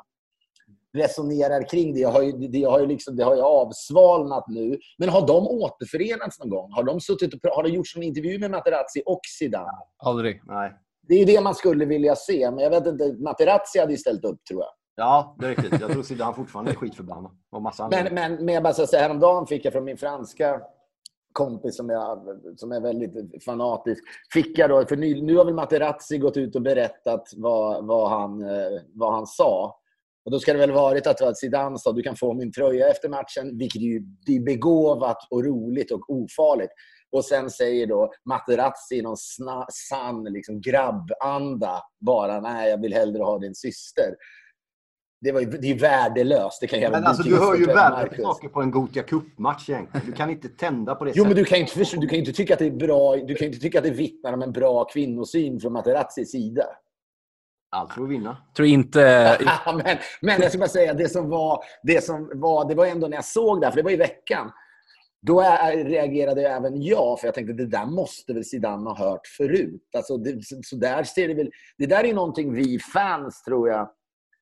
resonerar kring det. Jag har ju, det, jag har ju liksom, det har ju avsvalnat nu. Men har de återförenats någon gång? Har de suttit och, har det gjorts en intervju med Materazzi och Zidane? Aldrig. Nej. Det är ju det man skulle vilja se. Men jag vet inte, Materazzi hade ju ställt upp, tror jag. Ja, det är riktigt. Jag tror Zidane fortfarande är skitförbannad. Och massa men, men, men jag bara ska säga, häromdagen fick jag från min franska kompis som, jag, som är väldigt fanatisk. Fick jag då, för nu, nu har väl Materazzi gått ut och berättat vad, vad, han, vad han sa. Och då ska det väl varit att, att Zidane sa, du kan få min tröja efter matchen, vilket är ju det är begåvat och roligt och ofarligt. Och sen säger då Materazzi någon sna, sann liksom, grabbanda bara, nej jag vill hellre ha din syster. Det, var ju, det är värdelöst. Det kan jag men alltså, du hör ju värre saker på en Gothia Cup-match egentligen. Du kan inte tända på det jo, sättet. Men du kan inte, du kan inte tycka att det är bra. Du kan inte tycka att det vittnar om en bra kvinnosyn från Materazzis sida. Allt för att vinna. Tror inte... men, men jag ska bara säga, det som var det som var, det var ändå när jag såg det, för det var i veckan. Då reagerade även jag, för jag tänkte det där måste väl Zidane ha hört förut. Alltså, det, så där ser det väl. Det där är någonting vi fans, tror jag.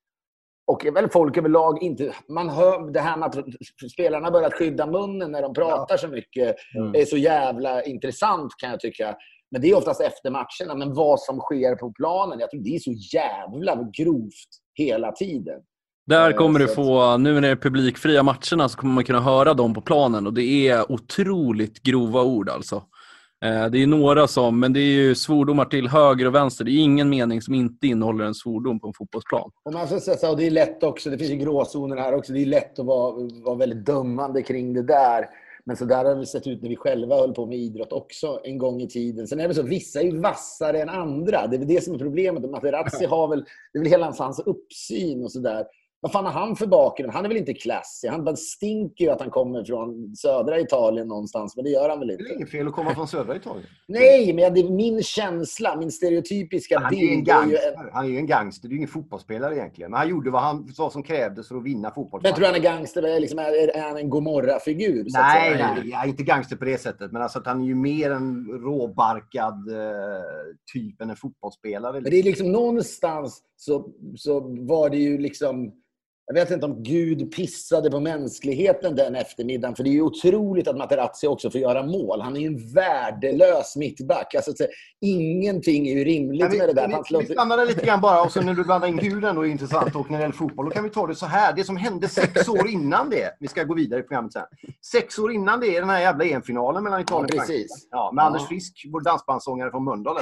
Och väl folk överlag inte... Man hör det här med att spelarna börjat skydda munnen när de pratar ja. så mycket. Mm. är så jävla intressant, kan jag tycka. Men det är oftast efter matcherna. Men vad som sker på planen, jag tror det är så jävla grovt hela tiden. Där kommer du få, nu när det är publikfria matcherna så kommer man kunna höra dem på planen. Och det är otroligt grova ord alltså. Det är några som, men det är ju svordomar till höger och vänster. Det är ingen mening som inte innehåller en svordom på en fotbollsplan. Och man får säga, och det är lätt också, det finns ju gråzoner här också. Det är lätt att vara, vara väldigt dömande kring det där. Men så där har det sett ut när vi själva höll på med idrott också en gång i tiden. Sen är det så, vissa är ju vassare än andra. Det är väl det som är problemet. Och Materazzi har väl, det är väl hela hans uppsyn och sådär. Vad fan har han för bakgrund? Han är väl inte klassig. Han bara stinker ju att han kommer från södra Italien någonstans. Men det gör han väl inte. Det är inget fel att komma från södra Italien. Nej, men det är min känsla. Min stereotypiska han bild. Är en gangster. Är ju... Han är ju en gangster. Det är ju ingen fotbollsspelare egentligen. Men han gjorde vad, han, vad som krävdes för att vinna fotboll. Men tror han är gangster? Är, liksom, är han en Gomorra-figur? Nej, nej. Jag är inte gangster på det sättet. Men alltså att han är ju mer en råbarkad eh, typ än en fotbollsspelare. Men det är liksom någonstans så, så var det ju liksom... Jag vet inte om Gud pissade på mänskligheten den eftermiddagen. För det är ju otroligt att Materazzi också får göra mål. Han är ju en värdelös mittback. Alltså, så, ingenting är ju rimligt vi, med det där. Vi, vi, vi stannar lite grann bara. Och så när du blandar in huden då är det intressant. Och när det gäller fotboll, då kan vi ta det så här. Det som hände sex år innan det. Vi ska gå vidare i programmet sen. Sex år innan det är den här jävla E M-finalen mellan Italien ja, och Frankrike. Ja, med ja. Anders Frisk, vår dansbandssångare från Mölndal.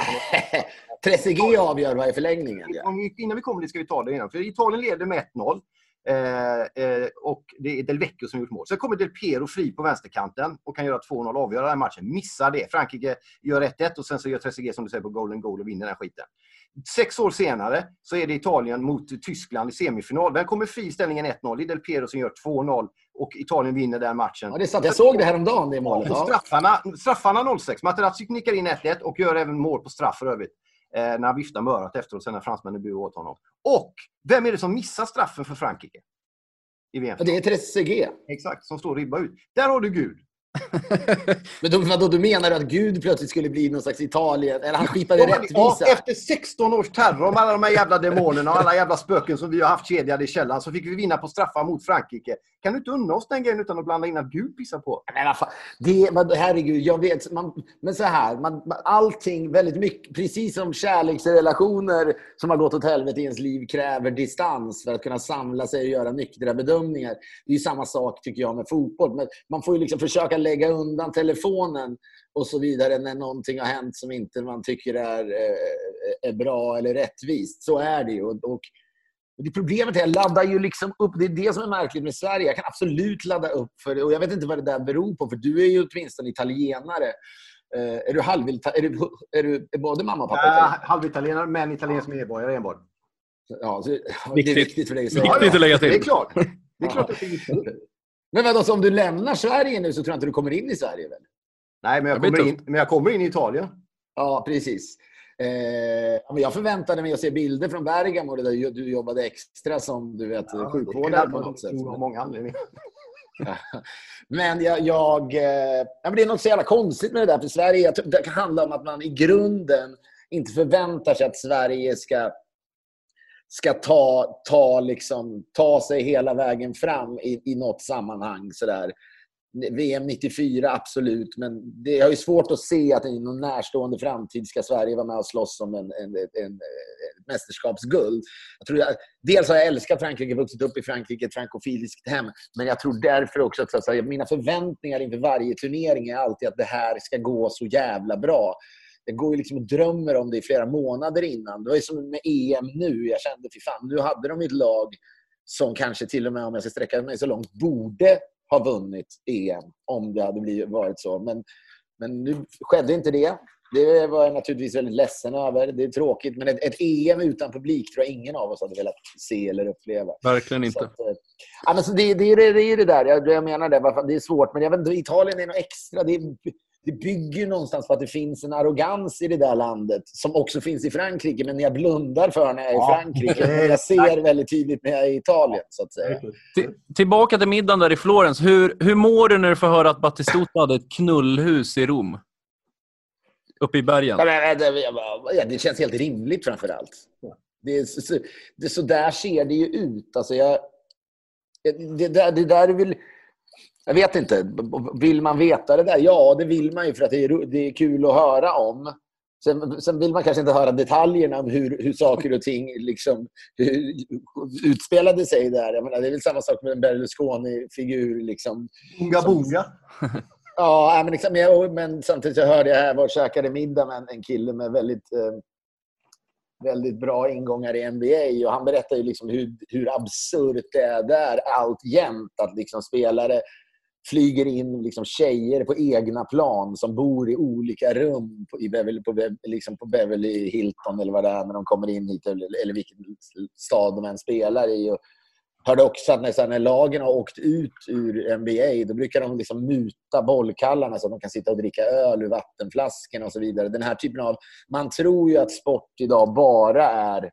Trezeguet avgör vad i förlängningen. Ja. Innan vi kommer dit ska vi ta det innan. För Italien leder med ett noll. Eh, eh, och det är Del Vecchio som gjort mål. Sen kommer Del Piero fri på vänsterkanten och kan göra två noll och avgöra den här matchen. Missar det. Frankrike gör ett ett och sen så gör Trezeguet som du säger på golden goal och vinner den skiten. Sex år senare så är det Italien mot Tyskland i semifinal. Den kommer fri ställningen ett noll. Det är Del Piero som gör två noll och Italien vinner den matchen. Ja, det är sant. Jag såg det här om dagen, det målet. Ja. Straffarna, straffarna noll sex. Materazzi nickar in ett ett och gör även mål på straff för övrigt. När han viftar med örat efteråt sen när fransmännen buar åt honom. Och vem är det som missar straffen för Frankrike? I V M? Det är Trezeguet. Exakt, som står ribba ut. Där har du Gud. Men då, vadå, du menar att Gud plötsligt skulle bli någon slags Italien? Eller han skipade Ja, rättvisa? ja, efter sexton års terror om alla de här jävla demonerna och alla jävla spöken som vi har haft kedjade i källan, så fick vi vinna på straffar mot Frankrike. Kan du inte unna oss den grejen utan att blanda in att Gud pissar på? Men vad fan, det, men, herregud, jag vet. Man, men så här, man, man, allting väldigt mycket, precis som kärleksrelationer som har gått åt helvete i ens liv kräver distans för att kunna samla sig och göra nyktra bedömningar. Det är ju samma sak tycker jag med fotboll. Men man får ju liksom försöka lägga undan telefonen och så vidare när någonting har hänt som inte man tycker är, är bra eller rättvist. Så är det ju. Och, och det problemet är att jag laddar ju liksom upp. Det är det som är märkligt med Sverige. Jag kan absolut ladda upp för det. Och jag vet inte vad det där beror på. För du är ju åtminstone italienare. Uh, är du halvitalienare? Är du, är du är både mamma och pappa italienare? Ja, halvitalienare men italiensk medborgare enbart. Ja, så, det är viktigt för dig att säga. Viktigt att lägga till. Det är klart. Det är klart att det är viktigt. Men vadå, så om du lämnar Sverige nu så tror jag inte du kommer in i Sverige väl? Nej, men jag, jag kommer, in, men jag kommer in i Italien. Ja, precis. Eh, men jag förväntade mig att se bilder från Bergamo där du jobbade extra som du vet, ja, sjukvårdare på något sätt. Av många anledningar. Men jag, jag eh, ja, men det är något så jävla konstigt med det där för Sverige. Jag tror, det kan handla om att man i grunden inte förväntar sig att Sverige ska ska ta, ta, liksom, ta sig hela vägen fram i, i något sammanhang. Sådär. V M nittiofyra, absolut. Men det är ju svårt att se att i någon närstående framtid ska Sverige vara med och slåss om en, en, en, en mästerskapsguld. Jag tror jag, dels har jag älskat Frankrike, vuxit upp i Frankrike, ett frankofiliskt hem. Men jag tror därför också att, att, att mina förväntningar inför varje turnering är alltid att det här ska gå så jävla bra. Jag går ju liksom och drömmer om det i flera månader innan. Det var ju som med E M nu. Jag kände, fy fan, nu hade de ett lag som kanske till och med, om jag ska sträcka mig så långt, borde ha vunnit E M om det hade blivit, varit så. Men, men nu skedde inte det. Det var jag naturligtvis väldigt ledsen över. Det är tråkigt. Men ett, ett E M utan publik tror jag ingen av oss hade velat se eller uppleva. Verkligen inte. Så att, ja, men så det, det, det, det är det där. Jag, jag menar det. Det är svårt. Men jag vet inte, Italien är något extra. Det är... Det bygger någonstans på att det finns en arrogans i det där landet som också finns i Frankrike, men jag blundar för när jag är i ja. Frankrike. Men jag ser väldigt tydligt när jag är i Italien, så att säga. Till, tillbaka till middagen där i Florens. Hur, hur mår du när du får höra att Battistuta hade ett knullhus i Rom? Uppe i bergen. Ja, det, det känns helt rimligt framför allt. Det är så, det, så där ser det ju ut. Alltså jag, det, det, det där är väl... Jag vet inte. Vill man veta det där? Ja, det vill man ju för att det är, det är kul att höra om. Sen, sen vill man kanske inte höra detaljerna om hur, hur saker och ting liksom, hur, utspelade sig där. Jag menar, det är väl samma sak med en Berlusconi-figur. Liksom, Unga bunga. Ja, men, liksom, jag, men samtidigt jag hörde jag här var och käkade middag med en kille med väldigt, eh, väldigt bra ingångar i N B A. Och han berättar ju liksom hur, hur absurt det är där allt jämt att liksom spelare flyger in liksom tjejer på egna plan som bor i olika rum på, i Beverly, på, liksom på Beverly Hilton eller vad det är när de kommer in hit eller, eller vilken stad de än spelar i. Och hörde också att när, när lagen har åkt ut ur N B A då brukar de liksom muta bollkallarna så att de kan sitta och dricka öl ur vattenflaskorna och så vidare. Den här typen av, man tror ju att sport idag bara är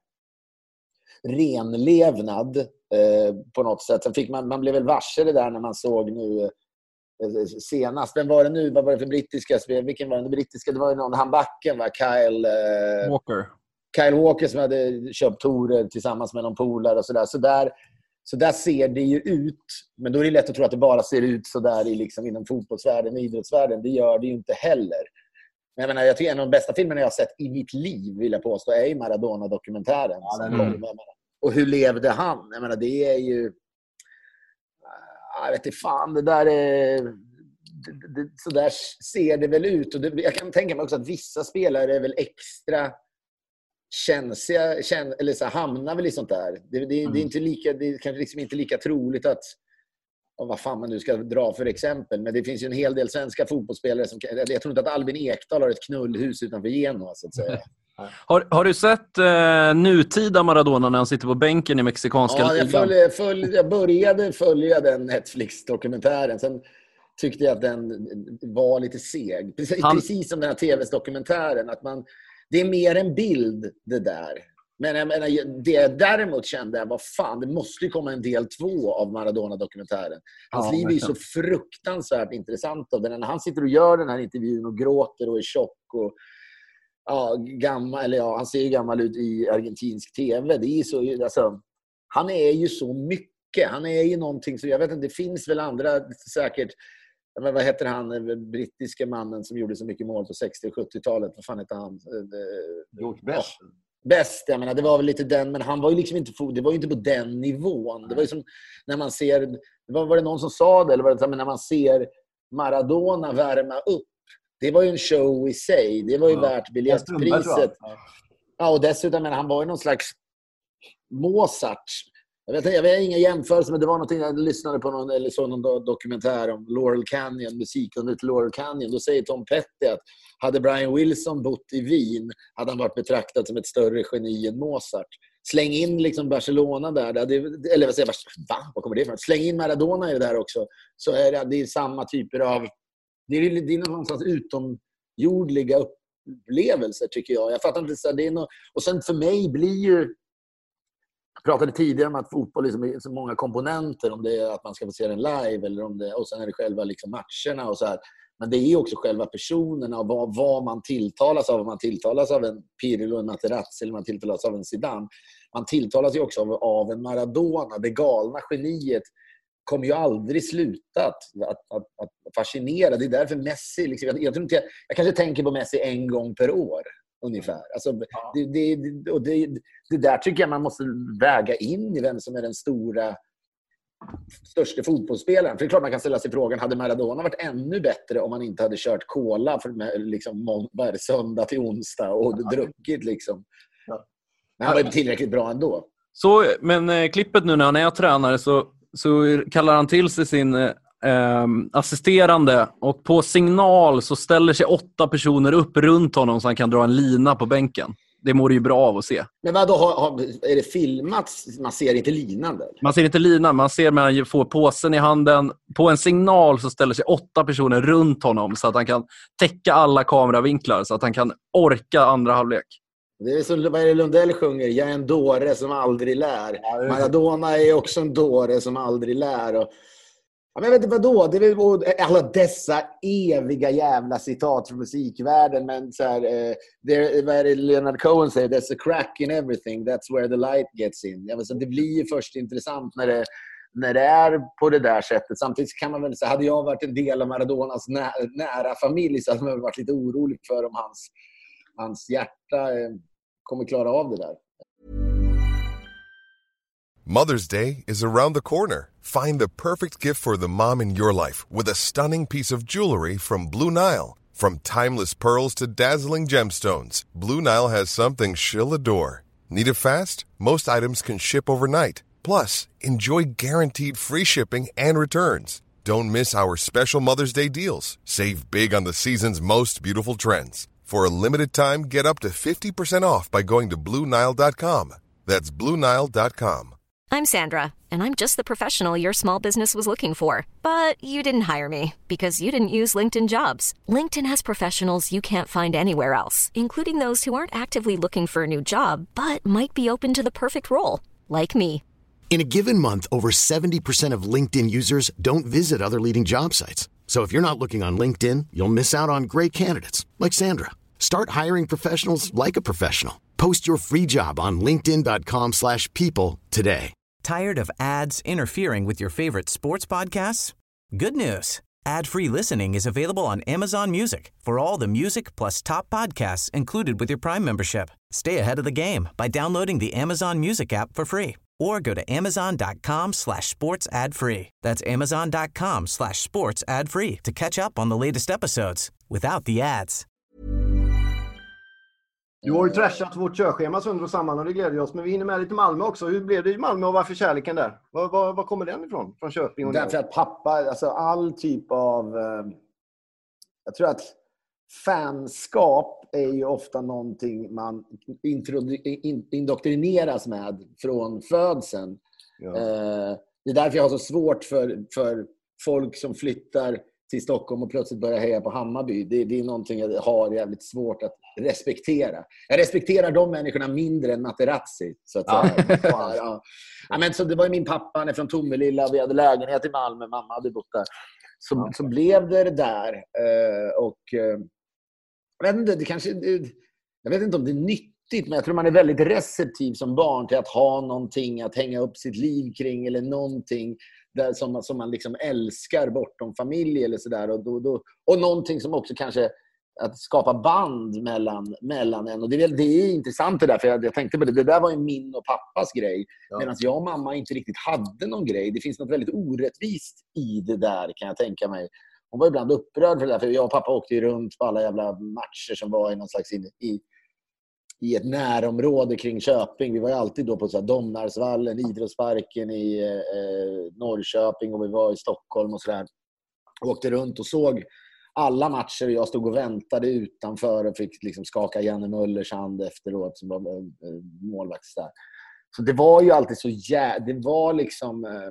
renlevnad eh, på något sätt. Sen fick man, man blev väl varse det där när man såg nu eh, senast. Vem var det nu? Vad var det för brittiska? Vilken var det brittiska? Det var ju någon, han backen var Kyle eh, Walker. Kyle Walker som hade köpt torer tillsammans med någon polare och sådär. Så där, så där ser det ju ut. Men då är det lätt att tro att det bara ser ut så där i, liksom, inom fotbollsvärlden och idrottsvärlden. Det gör det ju inte heller. Men jag menar, jag tycker en av de bästa filmerna jag har sett i mitt liv, vill jag påstå, är Maradona-dokumentären. Ja, mm. Och hur levde han? Jag menar, det är ju... Jag vet inte fan, det där är... Det, det, så där ser det väl ut. Och det, jag kan tänka mig också att vissa spelare är väl extra känsliga, kän, eller så hamnar väl i sånt där. Det, det, mm. det är inte lika, det är kanske liksom inte lika troligt att... vad fan man nu ska dra för exempel. Men det finns ju en hel del svenska fotbollsspelare som... Jag tror inte att Albin Ekdal har ett knullhus utanför Genoa, så att säga. Har, har du sett eh, nutida Maradona när han sitter på bänken i mexikanska ja, jag, följ, följ, jag började följa den Netflix-dokumentären. Sen tyckte jag att den var lite seg. Precis, han... precis som den här T V-dokumentären. Att man, det är mer en bild det där. Men jag menar, det jag däremot kände jag, vad fan, det måste ju komma en del två av Maradona-dokumentären. Hans Ja, liv är ju så fruktansvärt intressant. Av den. När han sitter och gör den här intervjun och gråter och är tjock och ja, gammal, eller ja, han ser ju gammal ut i argentinsk tv. Det är så, alltså, han är ju så mycket. Han är ju någonting, så jag vet inte, det finns väl andra säkert. Men vad heter han, den brittiska mannen som gjorde så mycket mål på sextio- och sjuttiotalet? Vad fan heter han? George Best. Ja, Best, jag menar, det var väl lite den, men han var ju liksom inte, det var ju inte på den nivån. Det var ju som när man ser, det var, var det någon som sa det, eller var det, men när man ser Maradona värma upp, det var ju en show i sig. Det var ju ja. värt biljettpriset. Ja. ja, och dessutom, men han var ju någon slags Mozart. Jag vet, jag vet inga jämförelser, men det var någonting jag lyssnade på någon, eller så någon dokumentär om Laurel Canyon, musik under Laurel Canyon. Då säger Tom Petty att hade Brian Wilson bott i Wien hade han varit betraktad som ett större geni än Mozart. Släng in liksom Barcelona där, det, eller vad säger jag, va? Vad kommer det ifrån? Släng in Maradona i det där också, så är det, det är samma typer av, det är, det är någonstans utomjordliga upplevelser, tycker jag. Jag fattar inte så det är något, och sen för mig blir ju, jag pratade tidigare om att fotboll är så många komponenter, om det är att man ska få se den live eller om det, och sen är det själva liksom matcherna och så här. Men det är också själva personerna och vad, vad man tilltalas av. Om man tilltalas av en Pirlo, en Materazzi eller man tilltalas av en Zidane. Man tilltalas ju också av, av en Maradona. Det galna geniet kommer ju aldrig sluta att, att, att, att fascinera. Det är därför Messi, liksom, jag, jag, tror inte jag, jag kanske tänker på Messi en gång per år. Ungefär. Alltså, ja. det, det, och det, det där tycker jag man måste väga in i vem som är den stora största fotbollsspelaren. För det är klart man kan ställa sig frågan, hade Maradona varit ännu bättre om man inte hade kört cola för liksom, vad är det, söndag till onsdag och ja. druckit liksom. Ja. Men han var ju tillräckligt bra ändå. Så, men eh, klippet nu när han är tränare så, så kallar han till sig sin eh, assisterande och på signal så ställer sig åtta personer upp runt honom så han kan dra en lina på bänken. Det mår ju bra av att se. Men vad då, har, har, är det filmat? Man ser inte linan där? Man ser inte linan, man ser när han får påsen i handen. På en signal så ställer sig åtta personer runt honom så att han kan täcka alla kameravinklar så att han kan orka andra halvlek. Det är som vad är det Lundell sjunger, jag är en dåre som aldrig lär. Ja, Maradona är också en dåre som aldrig lär. Och ja, men jag vet inte vad då. Det är väl alla dessa eviga jävla citat från musikvärlden. Men så här, eh, det, vad är det Leonard Cohen säger? There's a crack in everything. That's where the light gets in. Ja, men så det blir ju först intressant när det, när det är på det där sättet. Samtidigt kan man väl säga, hade jag varit en del av Maradonas nä, nära familj så hade man varit lite orolig för om hans, hans hjärta eh, kommer klara av det där. Mother's Day is around the corner. Find the perfect gift for the mom in your life with a stunning piece of jewelry from Blue Nile. From timeless pearls to dazzling gemstones, Blue Nile has something she'll adore. Need it fast? Most items can ship overnight. Plus, enjoy guaranteed free shipping and returns. Don't miss our special Mother's Day deals. Save big on the season's most beautiful trends. For a limited time, get up to fifty percent off by going to Blue Nile dot com. That's Blue Nile dot com. I'm Sandra, and I'm just the professional your small business was looking for. But you didn't hire me because you didn't use LinkedIn Jobs. LinkedIn has professionals you can't find anywhere else, including those who aren't actively looking for a new job, but might be open to the perfect role, like me. In a given month, over seventy percent of LinkedIn users don't visit other leading job sites. So if you're not looking on LinkedIn, you'll miss out on great candidates, like Sandra. Start hiring professionals like a professional. Post your free job on linkedin dot com slash people today. Tired of ads interfering with your favorite sports podcasts? Good news. Ad-free listening is available on Amazon Music for all the music plus top podcasts included with your Prime membership. Stay ahead of the game by downloading the Amazon Music app for free or go to amazon dot com slash sports ad free. That's amazon dot com slash sports ad free to catch up on the latest episodes without the ads. Du har ju trashat vårt körschema sönder och samman och det gläder oss. Men vi hinner med lite Malmö också. Hur blev det i Malmö och varför kärleken där? Var, var, var kommer den ifrån? Från Köping? Och Därför att pappa, alltså all typ av... Eh, jag tror att fanskap är ju ofta någonting man introdu- in, indoktrineras med från födseln. Ja. Eh, det är därför jag har så svårt för, för folk som flyttar till Stockholm och plötsligt börja heja på Hammarby. Det, det är någonting jag har jävligt svårt att respektera. Jag respekterar de människorna mindre än Materazzi. Så att ja. ja, ja. Ja, men så det var ju min pappa, han är från Tomelilla. Vi hade lägenhet i Malmö, mamma hade bott där. Så, ja. så blev det det där. Uh, och uh, jag vet inte, det kanske... Det, jag vet inte om det är nyttigt, men jag tror man är väldigt receptiv som barn till att ha någonting att hänga upp sitt liv kring eller någonting där som, som man liksom älskar bortom familj eller sådär. Och, då, då, och någonting som också kanske att skapa band mellan, mellan en. Och det är, det är intressant det där, för jag, jag tänkte på det. Det där var ju min och pappas grej. Ja. Medan jag och mamma inte riktigt hade någon grej. Det finns något väldigt orättvist i det där, kan jag tänka mig. Hon var ibland upprörd för det där, för jag och pappa åkte ju runt på alla jävla matcher som var i någon slags in, i, i ett närområde kring Köping. Vi var ju alltid då på så här Domnarsvallen, Idrottsparken i eh, Norrköping, och vi var i Stockholm och sådär. Åkte runt och såg alla matcher. Jag stod och väntade utanför och fick liksom skaka Janne Möllers hand efteråt som var eh, målvakt där. Så det var ju alltid så jä... det var liksom eh,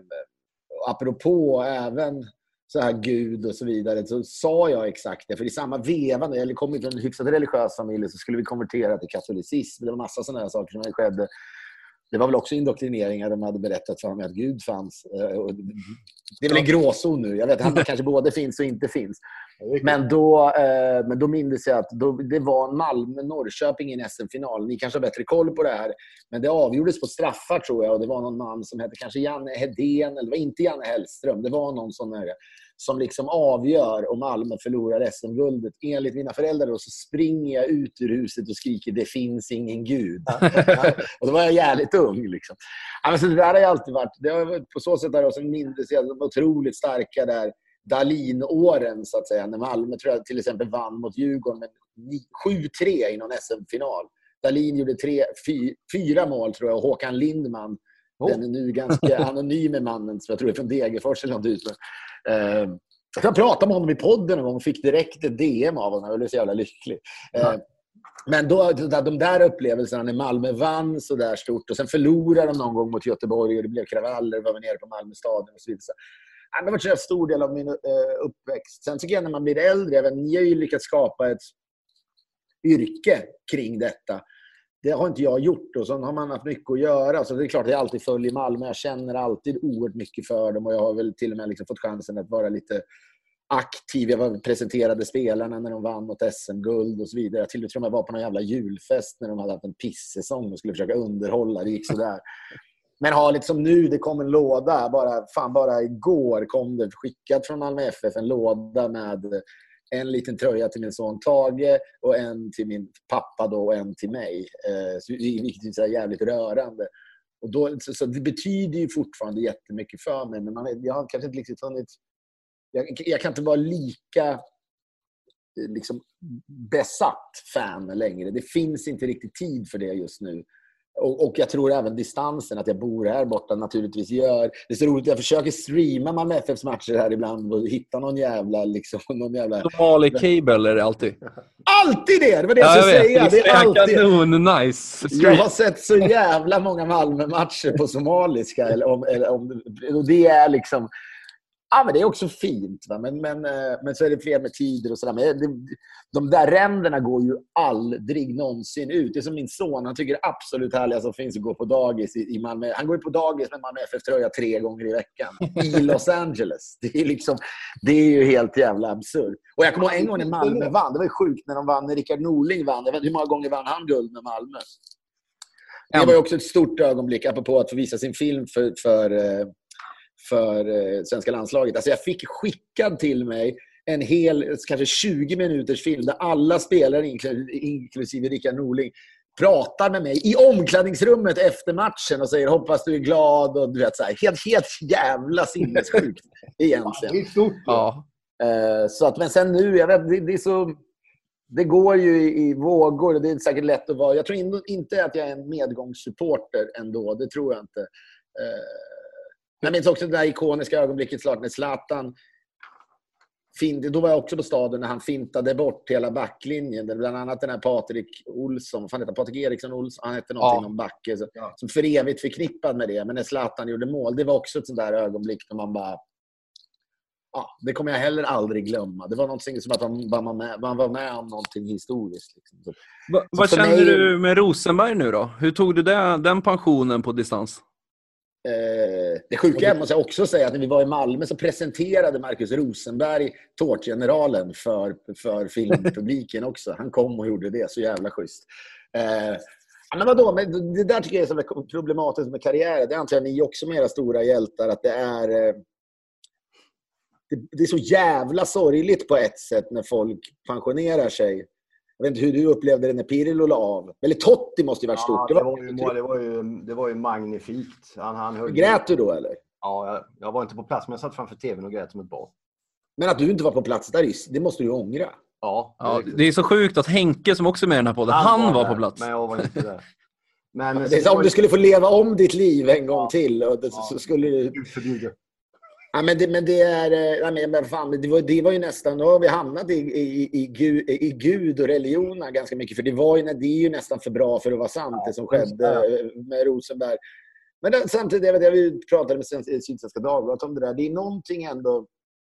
apropå även så här Gud och så vidare, så sa jag exakt det. För i samma veva, när jag kom från en hyfsat religiös familj, så skulle vi konvertera till katolicism. Det var massa sådana här saker som skedde. Det var väl också indoktrineringar. De hade berättat för mig att Gud fanns. Det är väl en gråzon nu. Jag vet att han kanske både finns och inte finns. Men då, men då minns jag att då, det var Malmö-Norrköping i en S M-final. Ni kanske har bättre koll på det här. Men det avgjordes på straffar, tror jag. Och det var någon man som hette kanske Janne Hedén. Eller det var inte Janne Hellström. Det var någon sån här som liksom avgör om Malmö förlorar S M-guldet. Enligt mina föräldrar då, så springer jag ut ur huset och skriker det finns ingen Gud. Och då var jag jävligt ung liksom. Alltså, det där har alltid varit, det har varit på så sätt där, och så minns jag de otroligt starka där Dahlin-åren så att säga, när Malmö tror jag till exempel vann mot Djurgården med sju tre i någon S M-final. Dahlin gjorde tre, fy, fyra mål tror jag, och Håkan Lindman, oh. den är nu ganska anonyme mannen som jag tror är från Degerfors eller något ut. Uh, jag pratade med honom i podden en gång och fick direkt ett D M av honom. Jag blev så jävla lycklig. Uh, men då, de där upplevelserna när Malmö vann så där stort och sen förlorade de någon gång mot Göteborg och det blev kravaller, var vi nere på Malmö stadion och så vidare. Uh, det var en stor del av min uh, uppväxt. Sen tycker jag när man blir äldre, jag vet, ni har ju lyckats skapa ett yrke kring detta. Det har inte jag gjort, och så har man haft mycket att göra. Så det är klart att jag alltid följer Malmö. Jag känner alltid oerhört mycket för dem, och jag har väl till och med liksom fått chansen att vara lite aktiv. Jag var presenterade spelarna när de vann mot S M-guld och så vidare. Jag till och med var på någon jävla julfest när de hade haft en pissäsong och skulle försöka underhålla. Det gick sådär. Men har lite som nu, det kom en låda. Bara, fan, bara igår kom det skickat från Malmö F F en låda med en liten tröja till min son Tage och en till min pappa då och en till mig. Eh, så, vilket är jävligt rörande. Och då, så, så det betyder ju fortfarande jättemycket för mig. Men man, jag har kanske inte riktigt hunnit... Jag, jag kan inte vara lika liksom, besatt fan längre. Det finns inte riktigt tid för det just nu. Och, och jag tror även distansen, att jag bor här borta naturligtvis gör. Det är så roligt, jag försöker streama Malmö F F:s matcher här ibland och hitta någon jävla liksom, någon jävla... Somali cable är det alltid. Alltid det! Det var det ja, jag skulle säga. Det är alltid... Kanon, nice. Jag har sett så jävla många Malmö-matcher på somaliska. Eller om, eller om, och det är liksom... Ja, men det är också fint, va? Men, men, men så är det fler med tider och sådär. Men det, de där ränderna går ju aldrig någonsin ut. Det är som min son, han tycker det absolut härliga som finns att gå på dagis i, i Malmö. Han går ju på dagis med Malmö F F-tröja tre gånger i veckan i Los Angeles. Det är, liksom, det är ju helt jävla absurd. Och jag kommer ihåg en gång när Malmö vann. Det var ju sjukt när de vann, när Rickard Norling vann. Jag vet inte hur många gånger vann han guld med Malmö. Det var ju också ett stort ögonblick apropå att få visa sin film för... för för eh, svenska landslaget. Alltså jag fick skickad till mig en hel, kanske tjugo minuters film där alla spelare, inkl- inklusive Rickard Norling, pratar med mig i omklädningsrummet efter matchen och säger hoppas du är glad och du vet så här, helt, helt jävla sinnessjukt egentligen. Det är stort. Ja. Eh, så att, men sen nu, jag vet, det, det är så... Det går ju i, i vågor och det är säkert lätt att vara... Jag tror in, inte att jag är en medgångssupporter ändå, det tror jag inte. Eh, Jag minns också det där ikoniska ögonblicket klart när Zlatan fin, då var jag också på staden när han fintade bort hela backlinjen. Bland annat den här Patrik Olsson, fan heter Patrik Eriksson Olsson, han hette någonting ja. om backe så, ja. som för evigt förknippad med det. Men när Zlatan gjorde mål, det var också ett sånt där ögonblick när man bara ja, det kommer jag heller aldrig glömma. Det var någonting som att man, man, med, man var med om någonting historiskt. Liksom. Så, Va, så vad känner mig, du med Rosenberg nu då? Hur tog du det, den pensionen på distans? Eh, det sjuka är, måste jag också säga, att när vi var i Malmö så presenterade Marcus Rosenberg Tårtgeneralen för, för filmpubliken också. Han kom och gjorde det, så jävla schysst. Eh, men vadå, men det där tycker jag är så problematiskt med karriären. Det antar jag ni också med era stora hjältar, att det är eh, det, det är så jävla sorgligt på ett sätt när folk pensionerar sig. Jag vet inte hur du upplevde det när Pirlo la av. Eller Totti måste ju varit stort. Ja, det, var ju, det, var ju, det var ju magnifikt. Han, han höll grät du då eller? Ja, jag, jag var inte på plats, men jag satt framför tvn och grät som ett barn. Men att du inte var på plats där, det måste du ångra. Ja, det, ja, det är så sjukt att Henke som också är med i den här podden, han, han var, var på plats. Men jag var inte där. Men, det är som om du skulle få leva om ditt liv en gång till. Och det, ja, så skulle du... Ja, men, det, men det är... Ja, men fan, det, var, det var ju nästan... Nu har vi hamnat i, i, i, Gud, i Gud och religionen ganska mycket. För det, var ju, det är ju nästan för bra för att vara sant, ja, det som skedde med Rosenberg. Men det, samtidigt, jag vet, jag vi pratade med Sydsvenska Dagbladet om det där. Det är någonting ändå...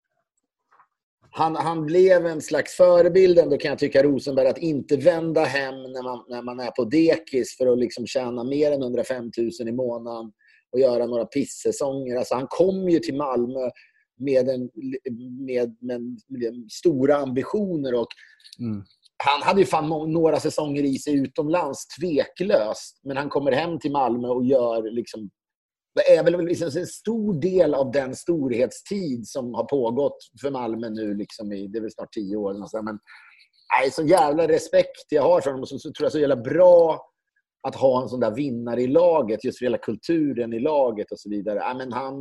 Han, han blev en slags förebild ändå, kan jag tycka, Rosenberg, att inte vända hem när man, när man är på dekis för att liksom tjäna mer än hundrafem tusen i månaden och göra några pissäsonger. Alltså han kom ju till Malmö med, en, med, med, med stora ambitioner och mm. han hade ju fan några säsonger i sig utomlands, tveklöst. Men han kommer hem till Malmö och gör liksom... Det är väl liksom en stor del av den storhetstid som har pågått för Malmö nu liksom i, det är väl snart tio år. Eller så. Men nej, så jävla respekt jag har för honom, och så, så tror jag så jävla bra att ha en sån där vinnare i laget, just för hela kulturen i laget och så vidare. Nej, men han,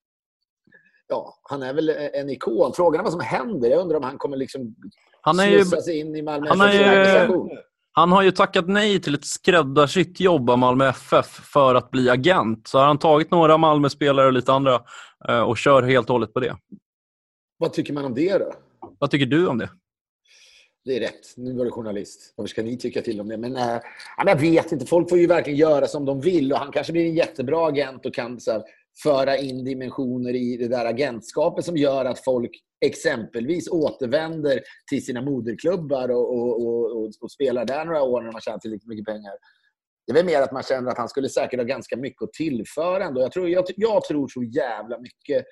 ja, han är väl en ikon. Frågan är vad som händer. Jag undrar om han kommer liksom han är ju, sig in i Malmö han F F:s organisation. Han har ju tackat nej till ett skräddarsytt jobb av Malmö F F för att bli agent. Så har han tagit några Malmö-spelare och lite andra och kör helt och hållet på det. Vad tycker man om det då? Vad tycker du om det? Det är rätt. Nu var du journalist. Vad ska ni tycka till om det? Men äh, jag vet inte. Folk får ju verkligen göra som de vill. Och han kanske blir en jättebra agent och kan så här, föra in dimensioner i det där agentskapet som gör att folk exempelvis återvänder till sina moderklubbar och, och, och, och, och spelar där några år när man tjänar tillräckligt mycket pengar. Det är väl mer att man känner att han skulle säkert ha ganska mycket att tillföra ändå. Jag tror, jag, jag tror så jävla mycket.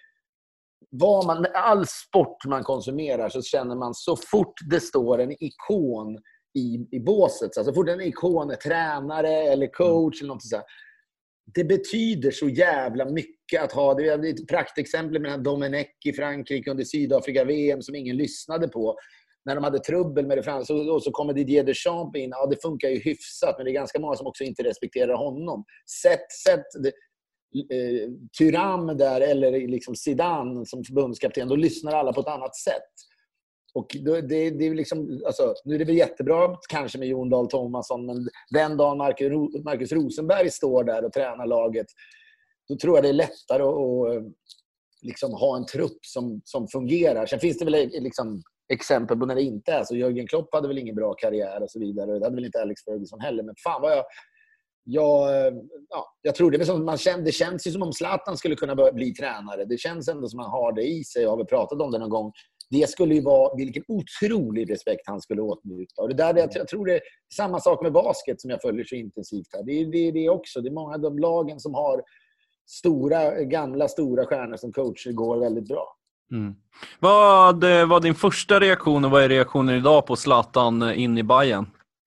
Vad man, med all sport man konsumerar så känner man så fort det står en ikon i, i båset. Så alltså, fort en ikon är tränare eller coach eller något sånt. Det betyder så jävla mycket att ha. Det är ett praktexempel med Domenech i Frankrike under Sydafrika-V M som ingen lyssnade på. När de hade trubbel med det franska. Och så kommer Didier Deschamps in. Ja, det funkar ju hyfsat. Men det är ganska många som också inte respekterar honom. Sätt, sätt det, eh, Thuram där eller liksom Zidane som förbundskapten. Då lyssnar alla på ett annat sätt. Och det, det, det är liksom, alltså, nu är det väl jättebra kanske med Jon Dahl Tomasson, men den dagen Marcus, Marcus Rosenberg står där och tränar laget, då tror jag det är lättare att, att liksom, ha en trupp som, som fungerar. Sen finns det väl liksom, exempel på när det inte är så. Jürgen Klopp hade väl ingen bra karriär och så vidare. Det hade väl inte Alex Ferguson heller. Men fan vad jag... Jag, ja, jag tror det är som man kände, det känns ju som om Zlatan skulle kunna bli tränare. Det känns ändå som man har det i sig. Jag har väl pratat om det någon gång. Det skulle ju vara vilken otrolig respekt han skulle åtnjuta. Och det där, jag tror det är samma sak med basket som jag följer så intensivt här. Det är det, det också. Det är många av de lagen som har stora, gamla stora stjärnor som coacher går väldigt bra. Mm. Vad var din första reaktion och vad är reaktionen idag på Zlatan in i Bayern?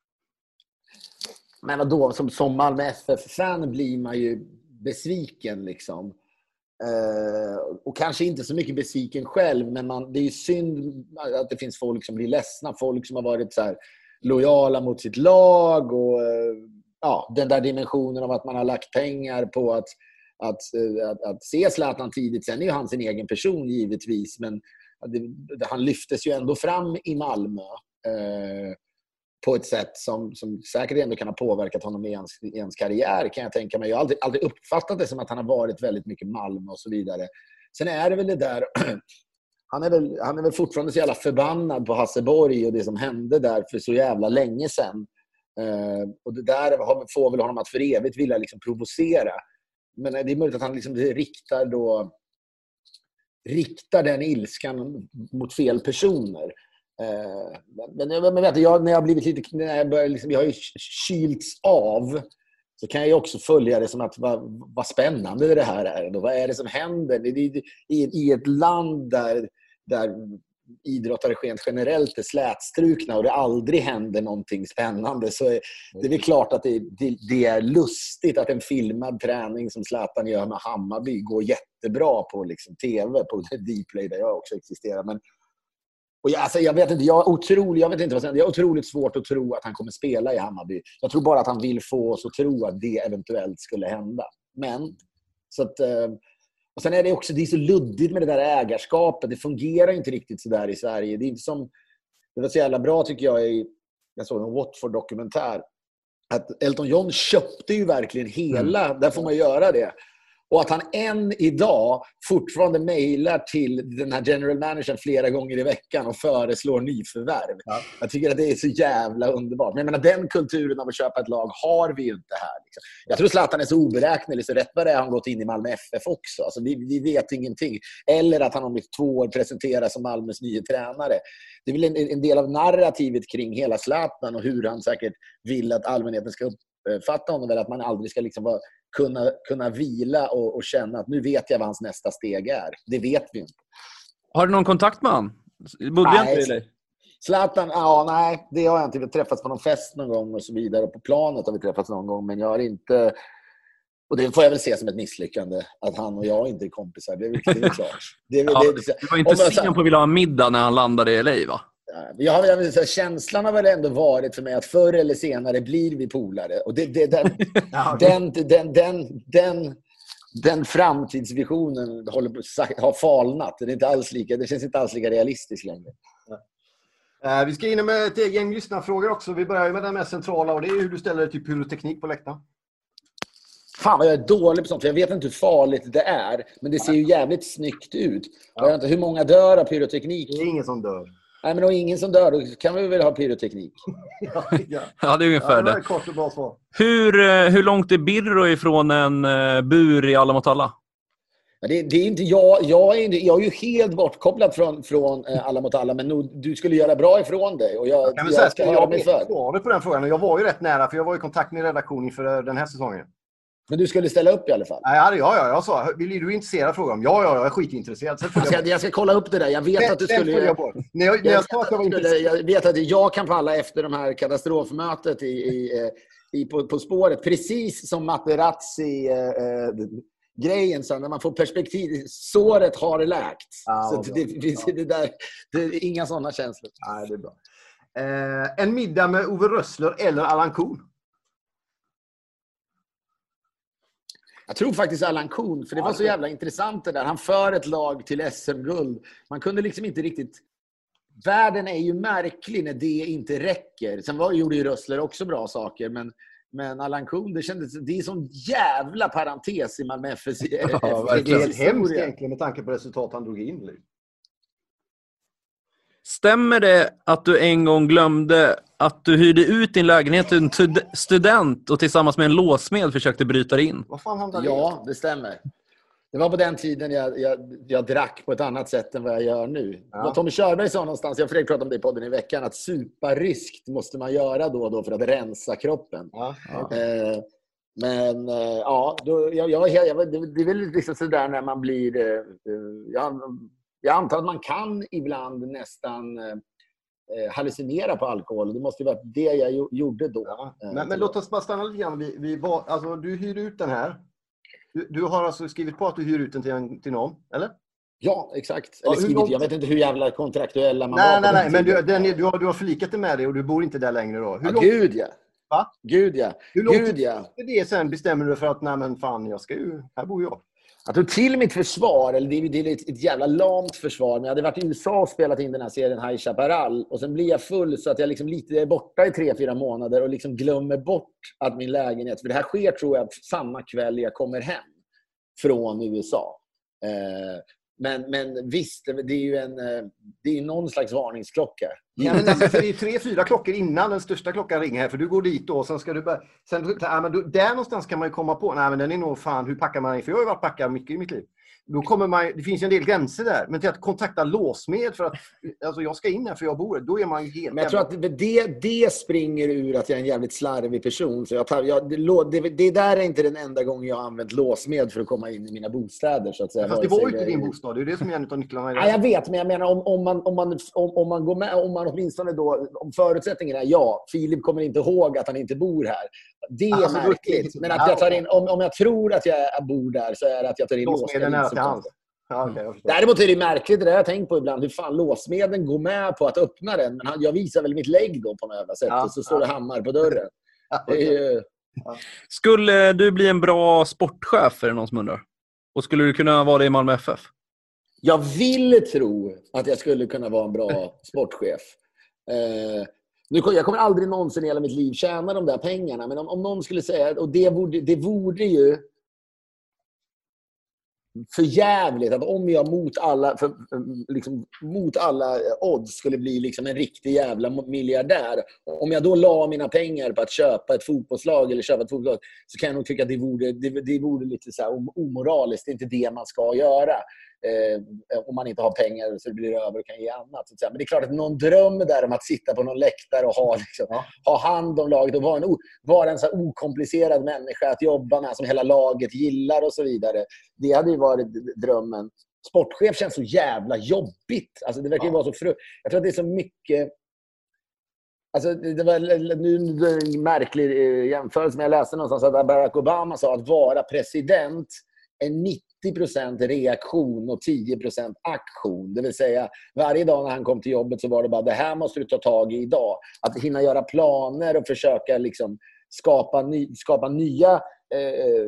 Men vadå, som, som Malmö F F-fan blir man ju besviken liksom. Uh, och kanske inte så mycket besviken själv, men man, det är ju synd att det finns folk som blir ledsna, folk som har varit så här lojala mot sitt lag och uh, ja, den där dimensionen av att man har lagt pengar på att, att, uh, att, att se Zlatan tidigt. Sen är ju han sin egen person givetvis, men det, det, han lyftes ju ändå fram i Malmö uh, på ett sätt som, som säkert ändå kan ha påverkat honom i hans, i hans karriär, kan jag tänka mig. Jag har aldrig, aldrig uppfattat det som att han har varit väldigt mycket Malmö och så vidare. Sen är det väl det där... Han är väl, han är väl fortfarande så jävla förbannad på Hasseborg och det som hände där för så jävla länge sedan. Uh, och det där får väl honom att för evigt vilja liksom provocera. Men det är möjligt att han liksom riktar då riktar den ilskan mot fel personer. Eh, men, men, men vet du, jag, när jag har blivit lite, när jag börjar liksom, jag har ju kylts av, så kan jag ju också följa det som att vad, vad spännande det här är. Och vad är det som händer i, i, i ett land där, där idrottare generellt är slätstrukna och det aldrig händer någonting spännande, så är det är väl klart att det, det, det är lustigt att en filmad träning som Zlatan gör med Hammarby går jättebra på liksom tv, på Dplay där jag också existerar. Men och jag, alltså, jag vet inte, jag är otroligt, jag vet inte vad jag, jag är otroligt svårt att tro att han kommer spela i Hammarby. Jag tror bara att han vill få oss att tro att det eventuellt skulle hända. Men så att och sen är det också, det är så luddigt med det där ägarskapet. Det fungerar inte riktigt så där i Sverige. Det är inte som, det var så jävla bra tycker jag i, jag såg en Watford-dokumentär, att Elton John köpte ju verkligen hela, mm. där får man göra det. Och att han än idag fortfarande mejlar till den här general managern flera gånger i veckan och föreslår nyförvärv. Ja. Jag tycker att det är så jävla underbart. Men jag menar, den kulturen av att köpa ett lag har vi ju inte här. Liksom. Jag tror Zlatan är så oberäknelig, så rätt vad det är han gått in i Malmö F F också. Alltså, vi, vi vet ingenting. Eller att han om två år presenteras som Malmös nya tränare. Det är väl en, en del av narrativet kring hela Zlatan och hur han säkert vill att allmänheten ska uppfatta honom. Väl att man aldrig ska liksom vara Kunna, kunna vila och, och känna att nu vet jag vad hans nästa steg är. Det vet vi inte. Har du någon kontakt med han? Bodde jag inte eller? Zlatan, ja nej, det har jag inte. Vi har träffats på någon fest någon gång och så vidare. Och på planet har vi träffats någon gång, men jag har inte, och det får jag väl se som ett misslyckande att han och jag inte är kompisar. Det är, det är klart. Det, är, ja, det, det, det var inte sen på att vilja ha middag när han landade i L A, va? Jag har, jag vill säga, känslan har väl ändå varit för mig att förr eller senare blir vi polare. Och det, det, den, ja, den, den, den, den, den framtidsvisionen håller på, har falnat. Det, är inte alls lika, det känns inte alls lika realistiskt längre. Ja. Uh, vi ska in med ett gäng lyssnarfrågor också. Vi börjar med den mest centrala, och det är hur du ställer dig till pyroteknik på läktaren. Fan vad jag är dålig på sånt, för jag vet inte hur farligt det är. Men det ser ju jävligt snyggt ut. Ja. Jag vet inte, hur många dör av pyroteknik? Det är ingen som dör. Nej, men om ingen som dör, då kan vi väl ha pyroteknik. ja, ja. ja, det är ungefär ja, det. det. Är kort och bra svar. Hur, hur långt är Birro ifrån en uh, bur i Alla mot alla? Ja, det, det är inte jag. Jag är, inte, jag är ju helt bortkopplad från, från uh, Alla mot alla, men nu, du skulle göra bra ifrån dig. Och jag, jag, jag säga, ska höra mig för. Jag på den frågan, och jag var ju rätt nära, för jag var i kontakt med redaktionen för den här säsongen. Men du skulle ställa upp i alla fall? Ja, ja, ja jag sa, vill du intresserad frågan? Ja, ja, jag är skitintresserad. Så jag, ska, jag ska kolla upp det där. Jag vet den, att du skulle... Jag, när jag, när jag, jag, jag, skulle, jag vet att jag kan falla efter de här katastrofmötet i, i, i, på, på spåret. Precis som Materazzi äh, äh, grejen, så när man får perspektiv. Såret har läkt. Ja, så det, det, det, där, det är inga sådana känslor. Nej, det är bra. Eh, en middag med Ove Rössler eller Allan Kuhn? Jag tror faktiskt Allan Kuhn, för det var så jävla intressant det där. Han för ett lag till S M-guld. Man kunde liksom inte riktigt... Världen är ju märklig när det inte räcker. Sen var, gjorde ju Rössler också bra saker, men, men Allan Kuhn, det kändes... Det är sån jävla parentes i Malmö F F. Ja, det är helt hemskt egentligen med tanke på resultat han drog in. Stämmer det att du en gång glömde att du hyrde ut din lägenhet till en student och tillsammans med en låsmed försökte bryta in? Vad fan handlade det? Ja, det stämmer. Det var på den tiden jag, jag, jag drack på ett annat sätt än vad jag gör nu. Ja. Vad Tommy Körberg sa någonstans, jag försökte prata om det i podden i veckan, att supa ryskt måste man göra då och då för att rensa kroppen. Ja. Ja. Eh, men eh, ja, då, jag, jag, jag, jag, det är väl liksom sådär när man blir... Eh, jag, Jag antar att man kan ibland nästan eh, hallucinera på alkohol. Det måste ju vara det jag gjorde då. Ja. Men, men låt oss bara stanna lite grann. Vi, vi var, alltså, du hyr ut den här. Du, du har alltså skrivit på att du hyr ut den till, en, till någon, eller? Ja, exakt. Eller skrivit, ja, jag vet inte hur jävla kontraktuella man nej, var. Nej, nej, men du, den, du, har, du har förlikat det med dig och du bor inte där längre då. Hur ja, långt, gud ja. Va? Gud ja. Hur långt gud, ja. det sen bestämmer du för att nej men fan, jag ska ju, här bor jag. Jag tror till mitt försvar, eller det är, det är ett, ett jävla lamt försvar, men jag hade varit i U S A och spelat in den här serien High Chaparral, och sen blir jag full så att jag liksom lite är borta i tre, fyra månader och liksom glömmer bort att min lägenhet, för det här sker tror jag samma kväll jag kommer hem från U S A. Eh, men, men visst, det är ju en, det är någon slags varningsklocka. Ja, men alltså, för det är tre, fyra klockor innan den största klockan ringer här, för du går dit då och sen ska du börja, sen, ja, men du, där någonstans kan man ju komma på, nej men den är nog fan, hur packar man in? För jag har ju varit packad mycket i mitt liv. då kommer man, det finns ju en del gränser där. Men till att kontakta låsmed för att alltså, jag ska in här för jag bor här, då är man ju helt... Men jag tror att det, det springer ur att jag är en jävligt slarvig person. Så jag tar, jag, det, det, det där är inte den enda gången jag har använt låsmed för att komma in i mina bostäder. Så att säga. Fast det var ju inte din bostad, det är det som är en av nycklarna. Ja, jag vet, men jag menar om, om, man, om, man, om, om man går med, om man åtminstone då, om förutsättningen är ja, Filip kommer inte ihåg att han inte bor här. Det är alltså, märkligt. Men att jag tar in, om, om jag tror att jag bor där så är det att jag tar in låsmedlen. Ja, okay, Däremot är det märkligt, det har jag tänkt på ibland, hur fan låsmedlen går med på att öppna den. Men han, jag visar väl mitt lägg då på något jävla sätt. Ja, och så står ja. det hammar på dörren. Ja, okay. det är, ja. Skulle du bli en bra sportchef, är det någon som undrar? Och skulle du kunna vara det i Malmö F F? Jag vill tro att jag skulle kunna vara en bra sportchef. Eh, nu, jag kommer aldrig någonsin i hela mitt liv tjäna de där pengarna. Men om, om någon skulle säga, och det vore, det vore ju för jävligt att om jag mot alla, för, liksom, mot alla odds skulle bli liksom en riktig jävla miljardär. Om jag då la mina pengar på att köpa ett fotbollslag eller köpa ett fotbollslag, så kan jag nog tycka att det vore, det, det vore lite så här omoraliskt. Det är inte det man ska göra. Eh, om man inte har pengar så blir det över och kan ge annat. Så men det är klart att någon dröm där om att sitta på någon läktare och ha, liksom, ja. ha hand om laget och vara en, vara en så här okomplicerad människa att jobba med som hela laget gillar och så vidare. Det hade ju varit drömmen. Sportchef känns så jävla jobbigt. Alltså det verkar ju ja. vara så fru... Jag tror att det är så mycket... Alltså det var nu en märklig jämförelse, men jag läste någonstans att Barack Obama sa att vara president är nittio procent reaktion och tio procent aktion. Det vill säga, varje dag när han kom till jobbet så var det bara, det här måste du ta tag i idag. Att hinna göra planer och försöka liksom skapa, ny, skapa nya eh,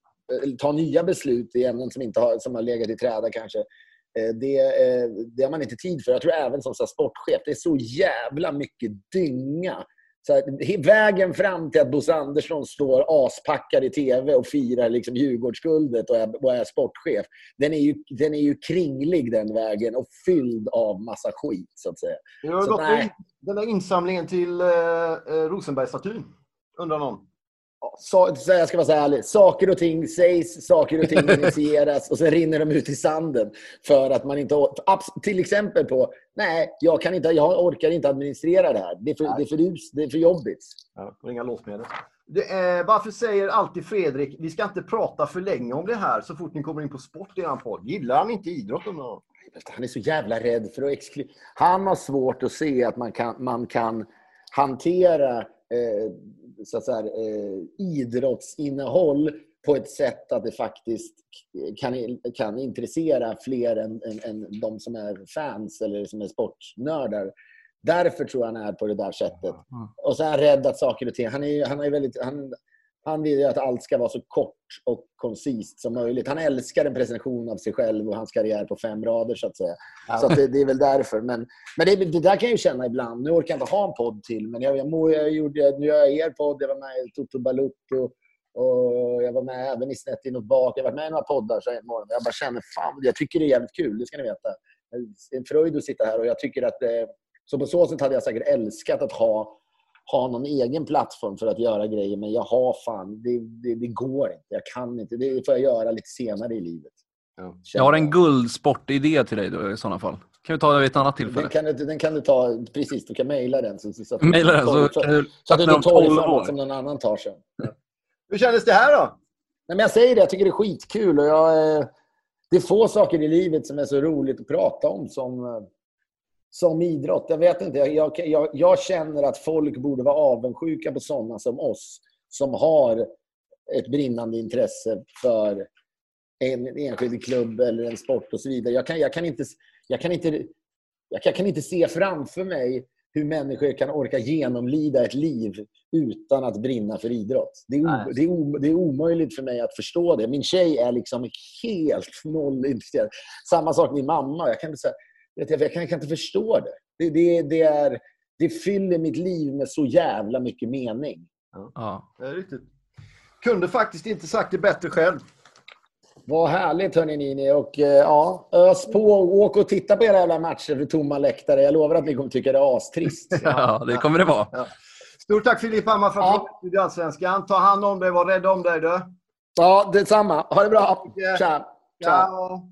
ta nya beslut i ämnen som, inte har, som har legat i träda kanske. Eh, det, eh, det har man inte tid för. Jag tror även som så sportchef, det är så jävla mycket dynga. Så här, vägen fram till att Bosse Andersson står aspackad i tv och firar liksom Djurgårdsguldet och är, och är sportchef, den är, ju, den är ju kringlig den vägen och fylld av massa skit så att säga. Jag har så gått nej. Den här insamlingen till eh, Rosenbergsstatyn, undrar någon. Så, så jag ska vara så ärlig. Saker och ting sägs, saker och ting initieras och sen rinner de ut i sanden för att man inte till exempel på nej, jag kan inte jag orkar inte administrera det här. Det är för det är för us, det är för jobbigt. Ja, och inga låsmedel. Det är, varför säger alltid Fredrik, vi ska inte prata för länge om det här så fort ni kommer in på sport i er podd. Gillar han inte idrott om någon? Han är så jävla rädd för att exklu- han har svårt att se att man kan man kan hantera eh, så att säga, eh, idrottsinnehåll på ett sätt att det faktiskt kan, kan intressera fler än, än, än de som är fans eller som är sportnördar. Därför tror jag han är på det där sättet. Mm. Och så är han rädd att saker och ting. Han, är, han, är väldigt, han, han vill ju att allt ska vara så kort och koncist som möjligt. Han älskar en presentation av sig själv och hans karriär på fem rader så att säga. Ja. Så att det, det är väl därför. Men, men det, det där kan jag ju känna ibland. Nu orkar jag inte ha en podd till. Men jag, jag, jag gjorde, nu gör jag er podd. Jag var med i Toto Balutto. Och jag var med även i Snett in och bak. Jag var med i några poddar så en morgon. Jag bara känner, fan, jag tycker det är jävligt kul. Det ska ni veta. En fröjd att sitta här. Och jag tycker att det, så på så sätt hade jag säkert älskat att ha ha någon egen plattform för att göra grejer, men jag har fan det, det, det går inte, jag kan inte, det får jag göra lite senare i livet. Ja. Jag har en guldsportidé till dig då, i sådana fall. Kan vi ta det vid ett annat tillfälle? Den kan du, den kan du ta, precis, du kan mejla den så, så, så, mejla den, så, så, kan du, så att du tar det för som någon annan tar sen. Ja. Hur kändes det här då? Nej, men jag säger det, jag tycker det är skitkul och jag, det är få saker i livet som är så roligt att prata om som Som idrott, jag vet inte. Jag, jag, jag känner att folk borde vara avundsjuka på sådana som oss. Som har ett brinnande intresse för en enskild klubb eller en sport och så vidare. Jag kan, jag kan, inte, jag kan, inte, jag kan, jag kan inte se framför mig hur människor kan orka genomlida ett liv utan att brinna för idrott. Det är, o, det är, o, det är omöjligt för mig att förstå det. Min tjej är liksom helt noll intresserad. Samma sak med min mamma. Jag kan inte säga... Jag kan, jag kan inte förstå det. Det, det, det, är, det fyller mitt liv med så jävla mycket mening. Ja, det är riktigt. Kunde faktiskt inte sagt det bättre själv. Vad härligt hörni ni. Och ja, ös på och åk och titta på era jävla matcher för tomma läktare. Jag lovar att ni kommer tycka det är astrist. Ja, det kommer det vara. Ja. Stort tack Filip Hammar för att du är allsvenskan. Ta hand om dig, var rädd om dig du. Ja, detsamma. Ha det bra. Tja. Ciao.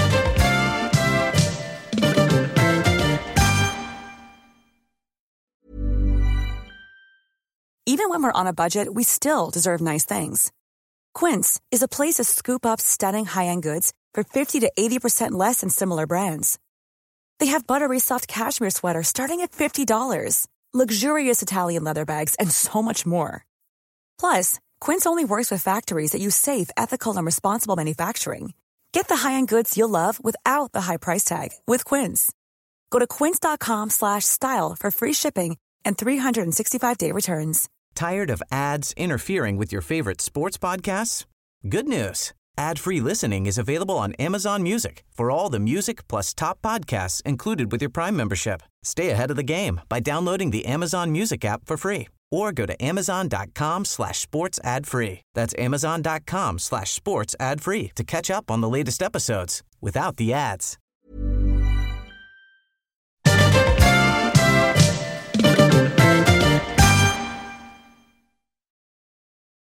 Even when we're on a budget, we still deserve nice things. Quince is a place to scoop up stunning high-end goods for fifty to eighty percent less than similar brands. They have buttery soft cashmere sweaters starting at fifty dollars, luxurious Italian leather bags, and so much more. Plus, Quince only works with factories that use safe, ethical, and responsible manufacturing. Get the high-end goods you'll love without the high price tag with Quince. Go to quince.com slash style for free shipping and three sixty-five day returns. Tired of ads interfering with your favorite sports podcasts? Good news. Ad-free listening is available on Amazon Music for all the music plus top podcasts included with your Prime membership. Stay ahead of the game by downloading the Amazon Music app for free or go to amazon.com slash sports ad free. That's amazon.com slash sports ad free to catch up on the latest episodes without the ads.